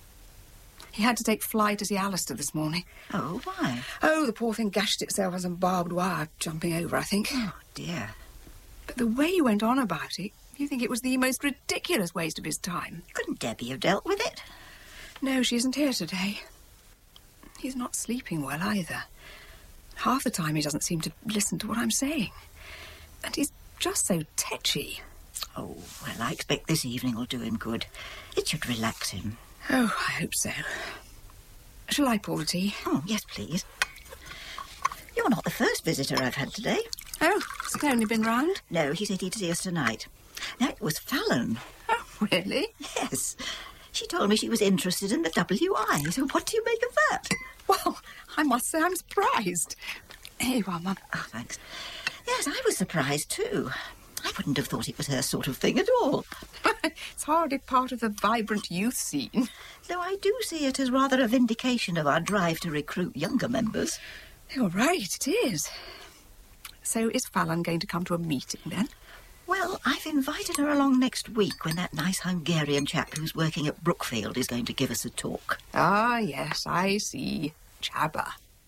He had to take flight to see Alistair this morning. Oh, why? Oh, the poor thing gashed itself on some barbed wire jumping over, I think. Oh, dear. But the way he went on about it, you think it was the most ridiculous waste of his time. Couldn't Debbie have dealt with it? No, she isn't here today. He's not sleeping well either. Half the time he doesn't seem to listen to what I'm saying. And he's just so tetchy. Oh, well, I expect this evening will do him good. It should relax him. Oh, I hope so. Shall I pour the tea? Oh, yes, please. You're not the first visitor I've had today. Oh, has Tony been round? No, he said he'd see us tonight. Now, it was Fallon. Oh, really? Yes. She told me she was interested in the WI, so what do you make of that? Well, I must say I'm surprised. Here you are, Mum. Oh, thanks. Yes, I was surprised too. I wouldn't have thought it was her sort of thing at all. It's hardly part of the vibrant youth scene. Though I do see it as rather a vindication of our drive to recruit younger members. You're right, it is. So is Fallon going to come to a meeting, then? Well, I've invited her along next week when that nice Hungarian chap who's working at Brookfield is going to give us a talk. Ah, yes, I see. Chaba.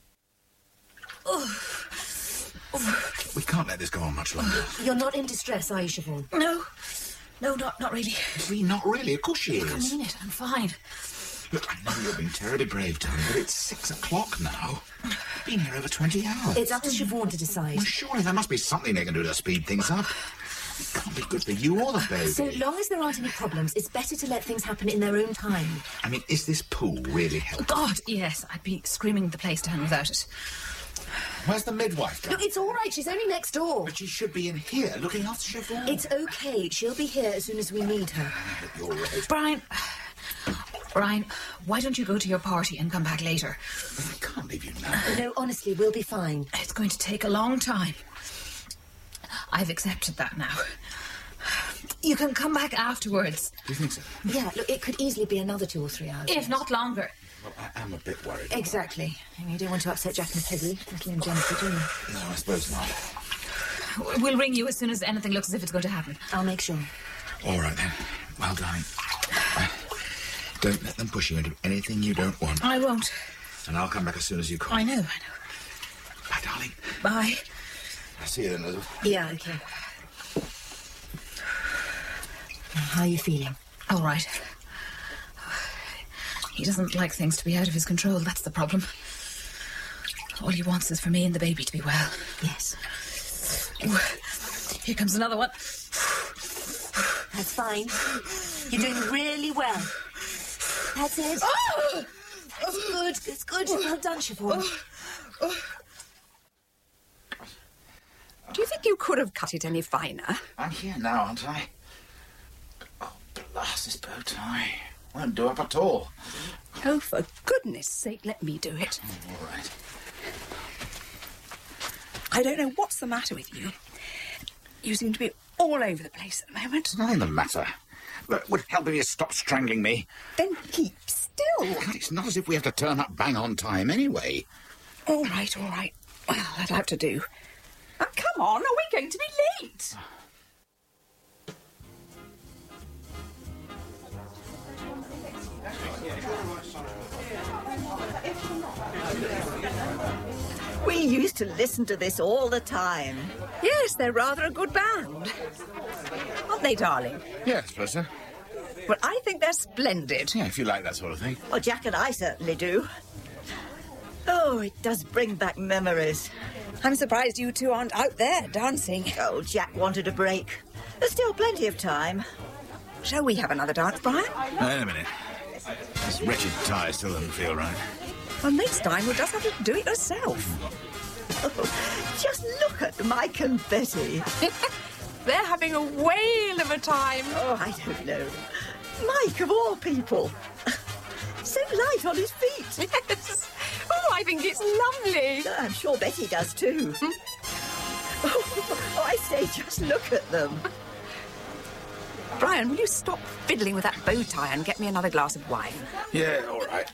We can't let this go on much longer. You're not in distress, are you, Siobhan? No, not really. Not really. Of course she I is. mean it. I'm fine. Look, I know you're being terribly brave, darling, but it's 6 o'clock now. I've been here over 20 hours. It's up to Siobhan to decide. Well, surely there must be something they can do to speed things up. It can't be good for you or the baby. So long as there aren't any problems, it's better to let things happen in their own time. I mean, is this pool really helping? God, yes. I'd be screaming the place down without it. Where's the midwife, darling? Look, it's all right. She's only next door. But she should be in here looking after Siobhan. It's okay. She'll be here as soon as we need her. You're right. Brian, why don't you go to your party and come back later? I can't leave you now. No, honestly, we'll be fine. It's going to take a long time. I've accepted that now. You can come back afterwards. Do you think so? Yeah, look, it could easily be another 2 or 3 hours. If not longer. Well, I am a bit worried. Exactly. And you don't want to upset Jack and Peggy, Natalie and Jennifer, do you? No, I suppose not. We'll ring you as soon as anything looks as if it's going to happen. I'll make sure. All right, then. Well, darling, don't let them push you into anything you don't want. I won't. And I'll come back as soon as you call. I know. Bye, darling. Bye. I'll see you then, Elizabeth. Yeah, okay. Now, how are you feeling? All right. He doesn't like things to be out of his control, that's the problem. All he wants is for me and the baby to be well. Yes. Here comes another one. That's fine. You're doing really well. That's it. Oh! That's good. It's good. Well done, Siobhan. Do you think you could have cut it any finer? I'm here now, aren't I? Oh, blast this bow tie. Won't do up at all. Oh, for goodness sake, let me do it. All right. I don't know what's the matter with you. You seem to be all over the place at the moment. There's nothing the matter. But would help if you stop strangling me. Then keep still. It's not as if we have to turn up bang on time anyway. All right. Well, that'll have to do. Oh, come on, are we going to be late? We used to listen to this all the time. Yes, they're rather a good band. Aren't they, darling? Yes, Professor. Well, I think they're splendid. Yeah, if you like that sort of thing. Well, Jack and I certainly do. Oh, it does bring back memories. I'm surprised you two aren't out there dancing. Oh, Jack wanted a break. There's still plenty of time. Shall we have another dance, Brian? Wait a minute. This wretched tie still doesn't feel right. Well, next time you'll just have to do it yourself. Oh, just look at Mike and Betty. They're having a whale of a time. Oh, I don't know. Mike, of all people. So light on his feet. Yes. Oh, I think it's lovely. I'm sure Betty does too. Oh, I say, just look at them. Brian, will you stop fiddling with that bow tie and get me another glass of wine? Yeah, all right.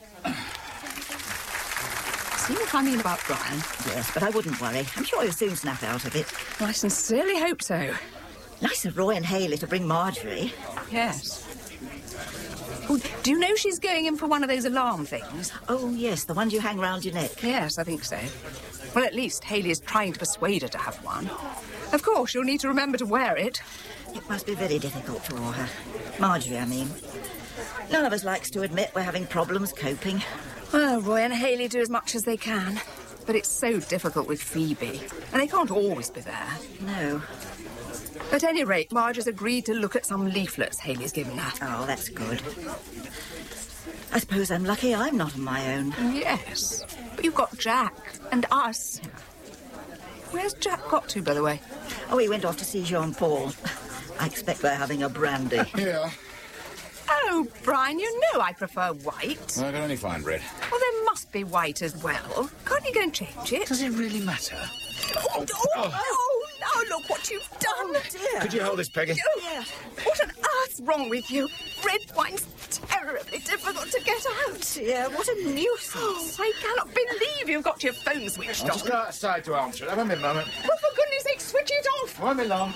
See what I mean about Brian? Yes, but I wouldn't worry. I'm sure he'll soon snap out of it. Well, I sincerely hope so. Nice of Roy and Haley to bring Marjorie. Yes. Oh, do you know she's going in for one of those alarm things? Oh, yes, the ones you hang round your neck. Yes, I think so. Well, at least Haley is trying to persuade her to have one. Of course, you'll need to remember to wear it. It must be very difficult for her. Marjorie, I mean. None of us likes to admit we're having problems coping. Well, Roy and Haley do as much as they can. But it's so difficult with Phoebe. And they can't always be there. No. At any rate, Marge has agreed to look at some leaflets Haley's given her. Oh, that's good. I suppose I'm lucky I'm not on my own. Yes. But you've got Jack and us. Where's Jack got to, by the way? Oh, he went off to see Jean-Paul. I expect they're having a brandy. Yeah. Oh, Brian, you know I prefer white. Well, I can only find red. Well, there must be white as well. Can't you go and change it? Does it really matter? Oh, now look what you've done. Oh, dear. Could you hold this, Peggy? Oh, yeah. What on earth's wrong with you? Red wine's terribly difficult to get out. Yeah, what a nuisance. Oh, I cannot believe you've got your phone switched I'll off. just go outside to answer it. Have a minute, moment. Well, for goodness sake, switch it off. Won't be long.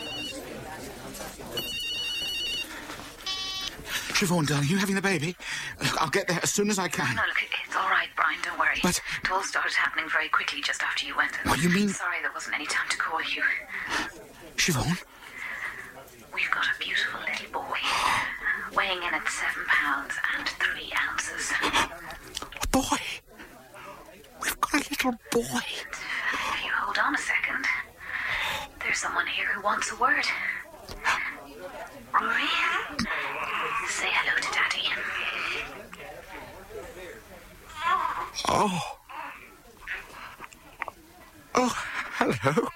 Siobhan, darling, you having the baby? I'll get there as soon as I can. No, look, it's all right, Brian, don't worry. But... It all started happening very quickly just after you went. What, you mean... Sorry, there wasn't any time to call you. Siobhan? We've got a beautiful little boy, weighing in at 7 pounds and 3 ounces. A boy? We've got a little boy. If you hold on a second, there's someone here who wants a word. Rory, say hello to Daddy. Oh. Oh, hello.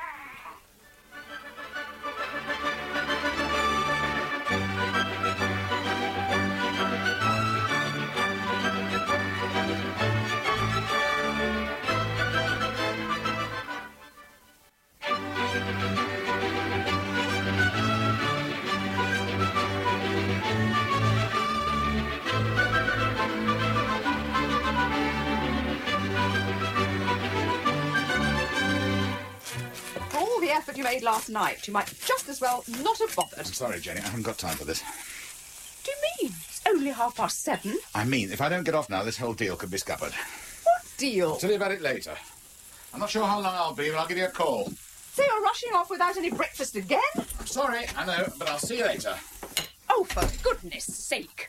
Effort you made last night, you might just as well not have bothered. I'm sorry, Jenny, I haven't got time for this. Do you mean? It's only 7:30. I mean, if I don't get off now, this whole deal could be scuppered. What deal? I'll tell you about it later. I'm not sure how long I'll be, but I'll give you a call. So you're rushing off without any breakfast again? I'm sorry, I know, but I'll see you later. Oh, for goodness sake.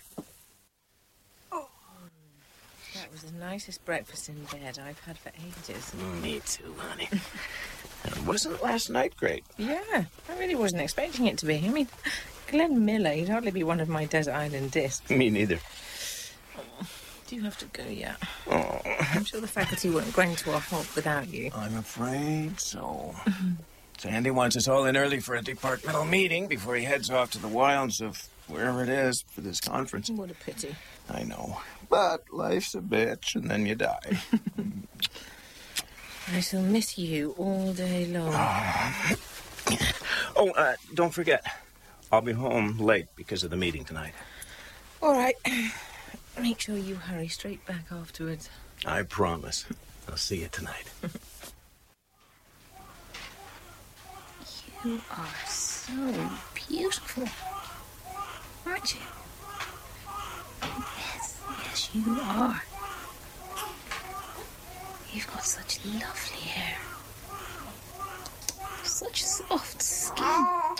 That was the nicest breakfast in bed I've had for ages. Me too, honey. And wasn't last night great? Yeah, I really wasn't expecting it to be. I mean, Glenn Miller, he'd hardly be one of my desert island discs. Me neither. Do you have to go yet? Oh. I'm sure the faculty weren't going to a halt without you. I'm afraid so. Sandy wants us all in early for a departmental meeting before he heads off to the wilds of wherever it is for this conference. What a pity. I know. But life's a bitch, and then you die. I shall miss you all day long. Don't forget. I'll be home late because of the meeting tonight. All right. Make sure you hurry straight back afterwards. I promise. I'll see you tonight. You are so beautiful, aren't you? Yes, you are. You've got such lovely hair. Such soft skin. I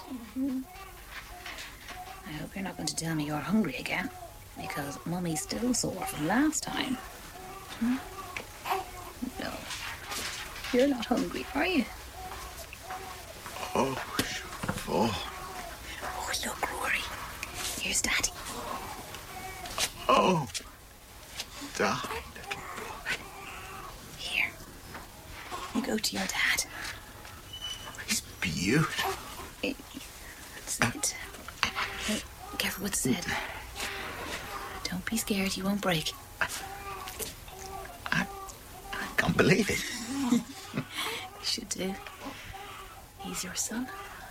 hope you're not going to tell me you're hungry again, because Mummy's still sore from last time. Hmm? No. You're not hungry, are you? Oh, sure. Oh, look, Rory. Here's Daddy. Oh, darling. Here. You go to your dad. He's beautiful. Sit. Hey, careful what's said. Don't be scared, he won't break. I can't believe it. You should do. He's your son.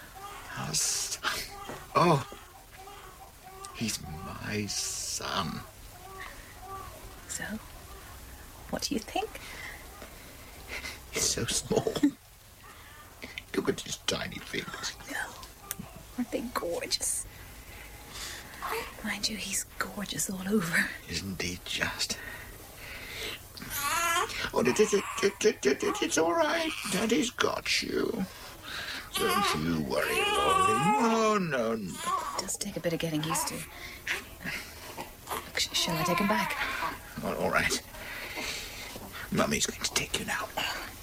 Oh, he's my son. So, what do you think? He's so small. Look at his tiny fingers. No. Aren't they gorgeous? Mind you, he's gorgeous all over. Isn't he just? Oh, it's all right. Daddy's got you. Don't you worry, Rory. No. It does take a bit of getting used to. Shall I take him back? All right. Mummy's going to take you now.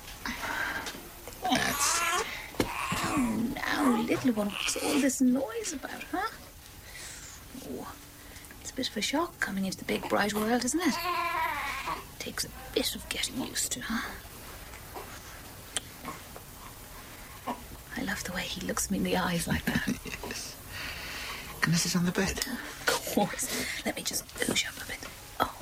That's it. Oh, now, little one, what's all this noise about, huh? Oh, it's a bit of a shock coming into the big, bright world, isn't it? Takes a bit of getting used to, huh? I love the way he looks me in the eyes like that. Yes. Can I sit on the bed? Of course. Let me just push up a bit. Oh.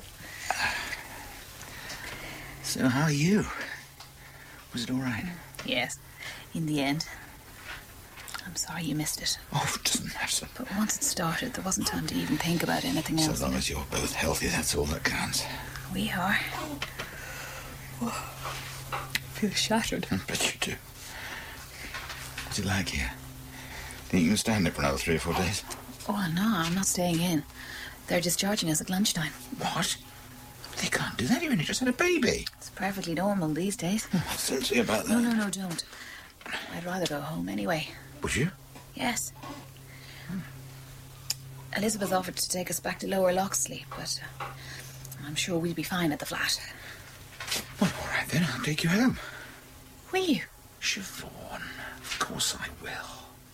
So, how are you? Was it all right? Yes, in the end. I'm sorry you missed it. Oh, it doesn't matter. But once it started, there wasn't time to even think about anything else. So long as you're both healthy, that's all that counts. We are. Oh, I feel shattered. I bet you do. What's it like here? Think you can stand it for another 3 or 4 days? Oh, no, I'm not staying in. They're discharging us at lunchtime. What? They can't do that. You only just had a baby. It's perfectly normal these days. Seriously about that? No, don't. I'd rather go home anyway. Would you? Yes. Elizabeth offered to take us back to Lower Loxley, but I'm sure we'll be fine at the flat. Well, all right then. I'll take you home. Will you? Siobhan, of course I will.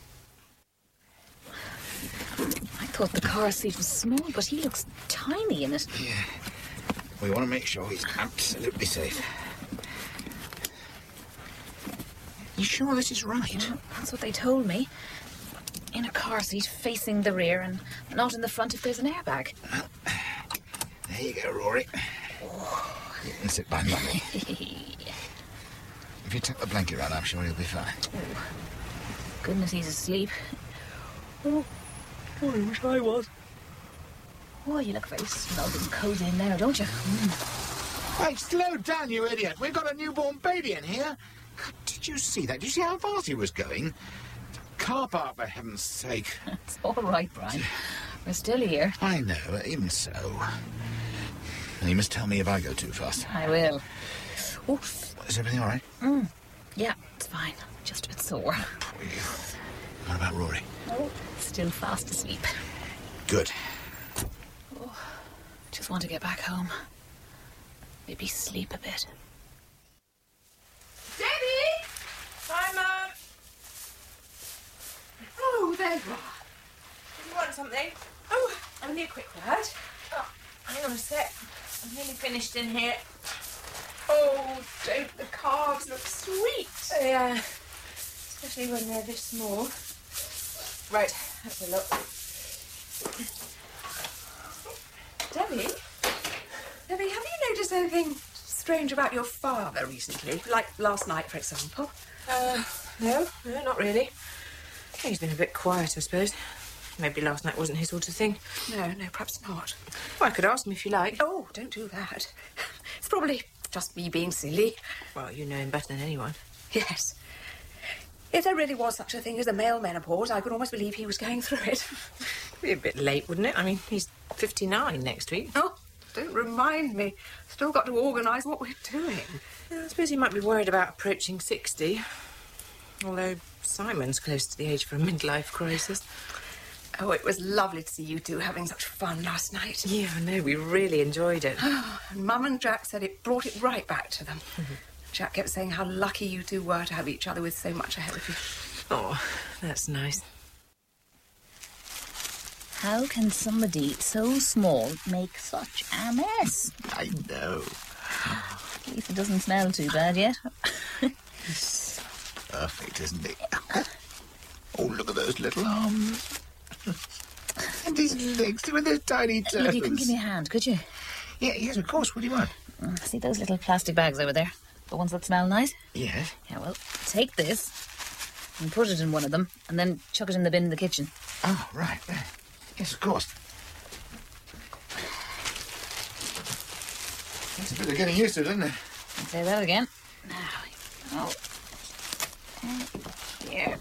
I thought the car seat was small, but he looks tiny in it. Yeah. We want to make sure he's absolutely safe. You sure this is right? That's what they told me. In a car seat facing the rear and not in the front if there's an airbag. Well, there you go, Rory. Oh. You can sit by Mummy. If you tuck the blanket around, I'm sure he'll be fine. Oh. Goodness, he's asleep. Oh, I wish I was. Oh, you look very snug and cozy in there, don't you? Hey, slow down, you idiot. We've got a newborn baby in here. Did you see that? Did you see how fast he was going? Car park, for heaven's sake. It's all right, Brian. We're still here. I know, but even so. And you must tell me if I go too fast. I will. Oh. Is everything all right? Yeah, it's fine. Just a bit sore. What about Rory? Oh, still fast asleep. Good. Oh, just want to get back home. Maybe sleep a bit. Debbie! Hi, Mum. Oh, there you are. Do you want something? Oh, only a quick word. Oh, hang on a sec. I'm nearly finished in here. Oh, don't the calves look sweet? Yeah, especially when they're this small. Right, have a look. Debbie, have you noticed anything strange about your father recently? Like last night, for example? No, not really. He's been a bit quiet, I suppose. Maybe last night wasn't his sort of thing. No, perhaps not. Well, I could ask him if you like. Oh, don't do that. It's probably just me being silly. Well, you know him better than anyone. Yes. If there really was such a thing as a male menopause, I could almost believe he was going through it. It'd be a bit late, wouldn't it? I mean, he's 59 next week. Oh, don't remind me. Still got to organise what we're doing. I suppose he might be worried about approaching 60. Although Simon's close to the age for a midlife crisis. Oh, it was lovely to see you two having such fun last night. Yeah, I know. We really enjoyed it. Oh, and Mum and Jack said it brought it right back to them. Jack kept saying how lucky you two were to have each other with so much ahead of you. Oh, that's nice. How can somebody so small make such a mess? I know. At least it doesn't smell too bad yet. It's perfect, isn't it? Oh, look at those little arms. And his legs with their tiny toes. Look, you can give me a hand, could you? Yeah, yes, of course. What do you want? See those little plastic bags over there? The ones that smell nice? Yes. Yeah, well, take this and put it in one of them and then chuck it in the bin in the kitchen. Oh, right. There. Yes, of course. It's a bit of getting used to, doesn't it? I'll say that again. Now, here.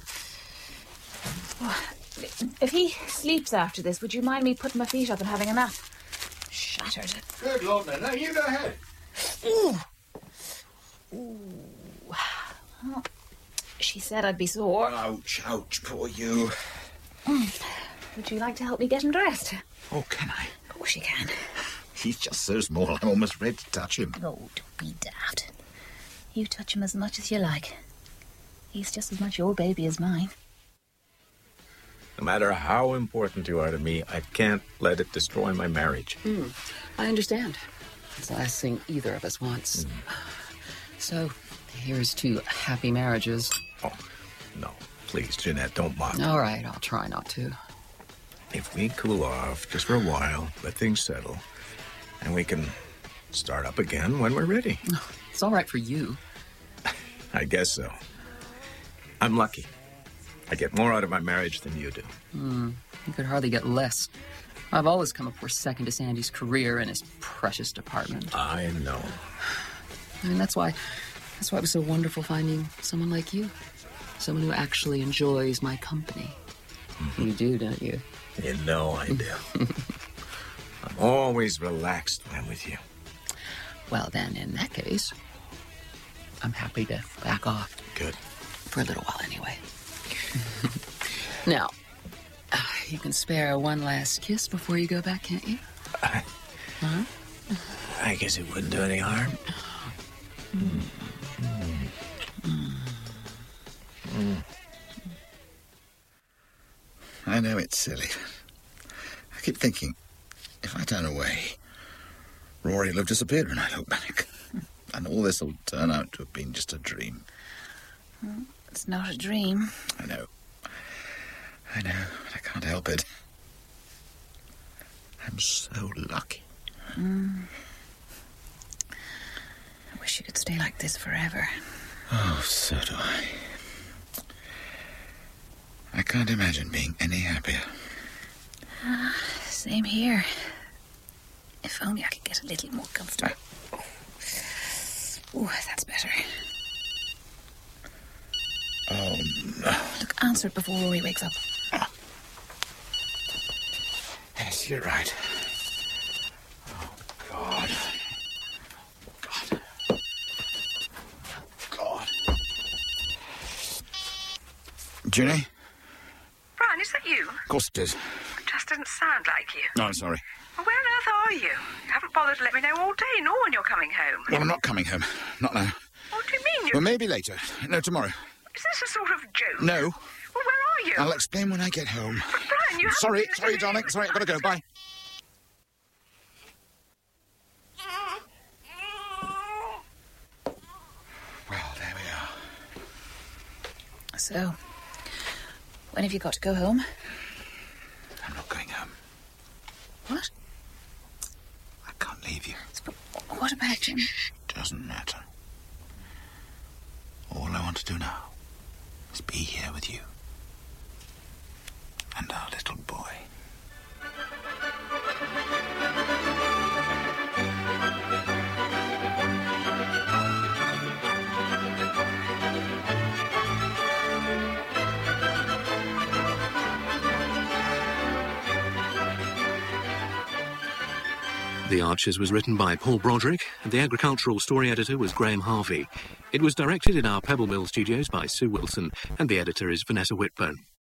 If he sleeps after this, would you mind me putting my feet up and having a nap? Shattered. Good Lord, no, you go ahead. Ooh. Ooh. Oh, she said I'd be sore. Ouch, ouch, poor you. Would you like to help me get him dressed? Oh, can I? Of course you can. He's just so small, I'm almost ready to touch him. Oh, don't be daft. You touch him as much as you like. He's just as much your baby as mine. No matter how important you are to me, I can't let it destroy my marriage. I understand. It's the last thing either of us wants. So, here's to happy marriages. Oh, no. Please, Jeanette, don't mock. All right, I'll try not to. If we cool off just for a while, let things settle, and we can start up again when we're ready. It's all right for you. I guess so. I'm lucky. I get more out of my marriage than you do. You could hardly get less. I've always come a poor second to Sandy's career in his precious department. I know. I mean, that's why it was so wonderful finding someone like you. Someone who actually enjoys my company. You do, don't you? You know I do. I'm always relaxed when I'm with you. Well, then, in that case, I'm happy to back off. Good. For a little while, anyway. Now, you can spare one last kiss before you go back, can't you? Huh? I guess it wouldn't do any harm. I know it's silly. I keep thinking, if I turn away, Rory will have disappeared when I look back. And all this will turn out to have been just a dream. It's not a dream. I know, but I can't help it. I'm so lucky. I wish you could stay like this forever. Oh, so do I. I can't imagine being any happier. Same here. If only I could get a little more comfortable. Oh, that's better. Oh, no. Look, answer it before Rory wakes up. Yes, you're right. Oh, God. God. Ginny? Brian, is that you? Of course it is. It just didn't sound like you. No, I'm sorry. Well, where on earth are you? You haven't bothered to let me know all day, nor when you're coming home. Well, I'm not coming home. Not now. What do you mean? Well, maybe later. No, tomorrow. Is this a sort of joke? No. Well, where are you? I'll explain when I get home. But Brian, you Sorry, darling. Sorry, I've got to go. Bye. Well, there we are. So, when have you got to go home? I'm not going home. What? I can't leave you. But what about Jim? Doesn't matter. All I want to do now is be here with you. And our little boy. The Archers was written by Paul Broderick, and the agricultural story editor was Graham Harvey. It was directed in our Pebble Mill studios by Sue Wilson, and the editor is Vanessa Whitburn.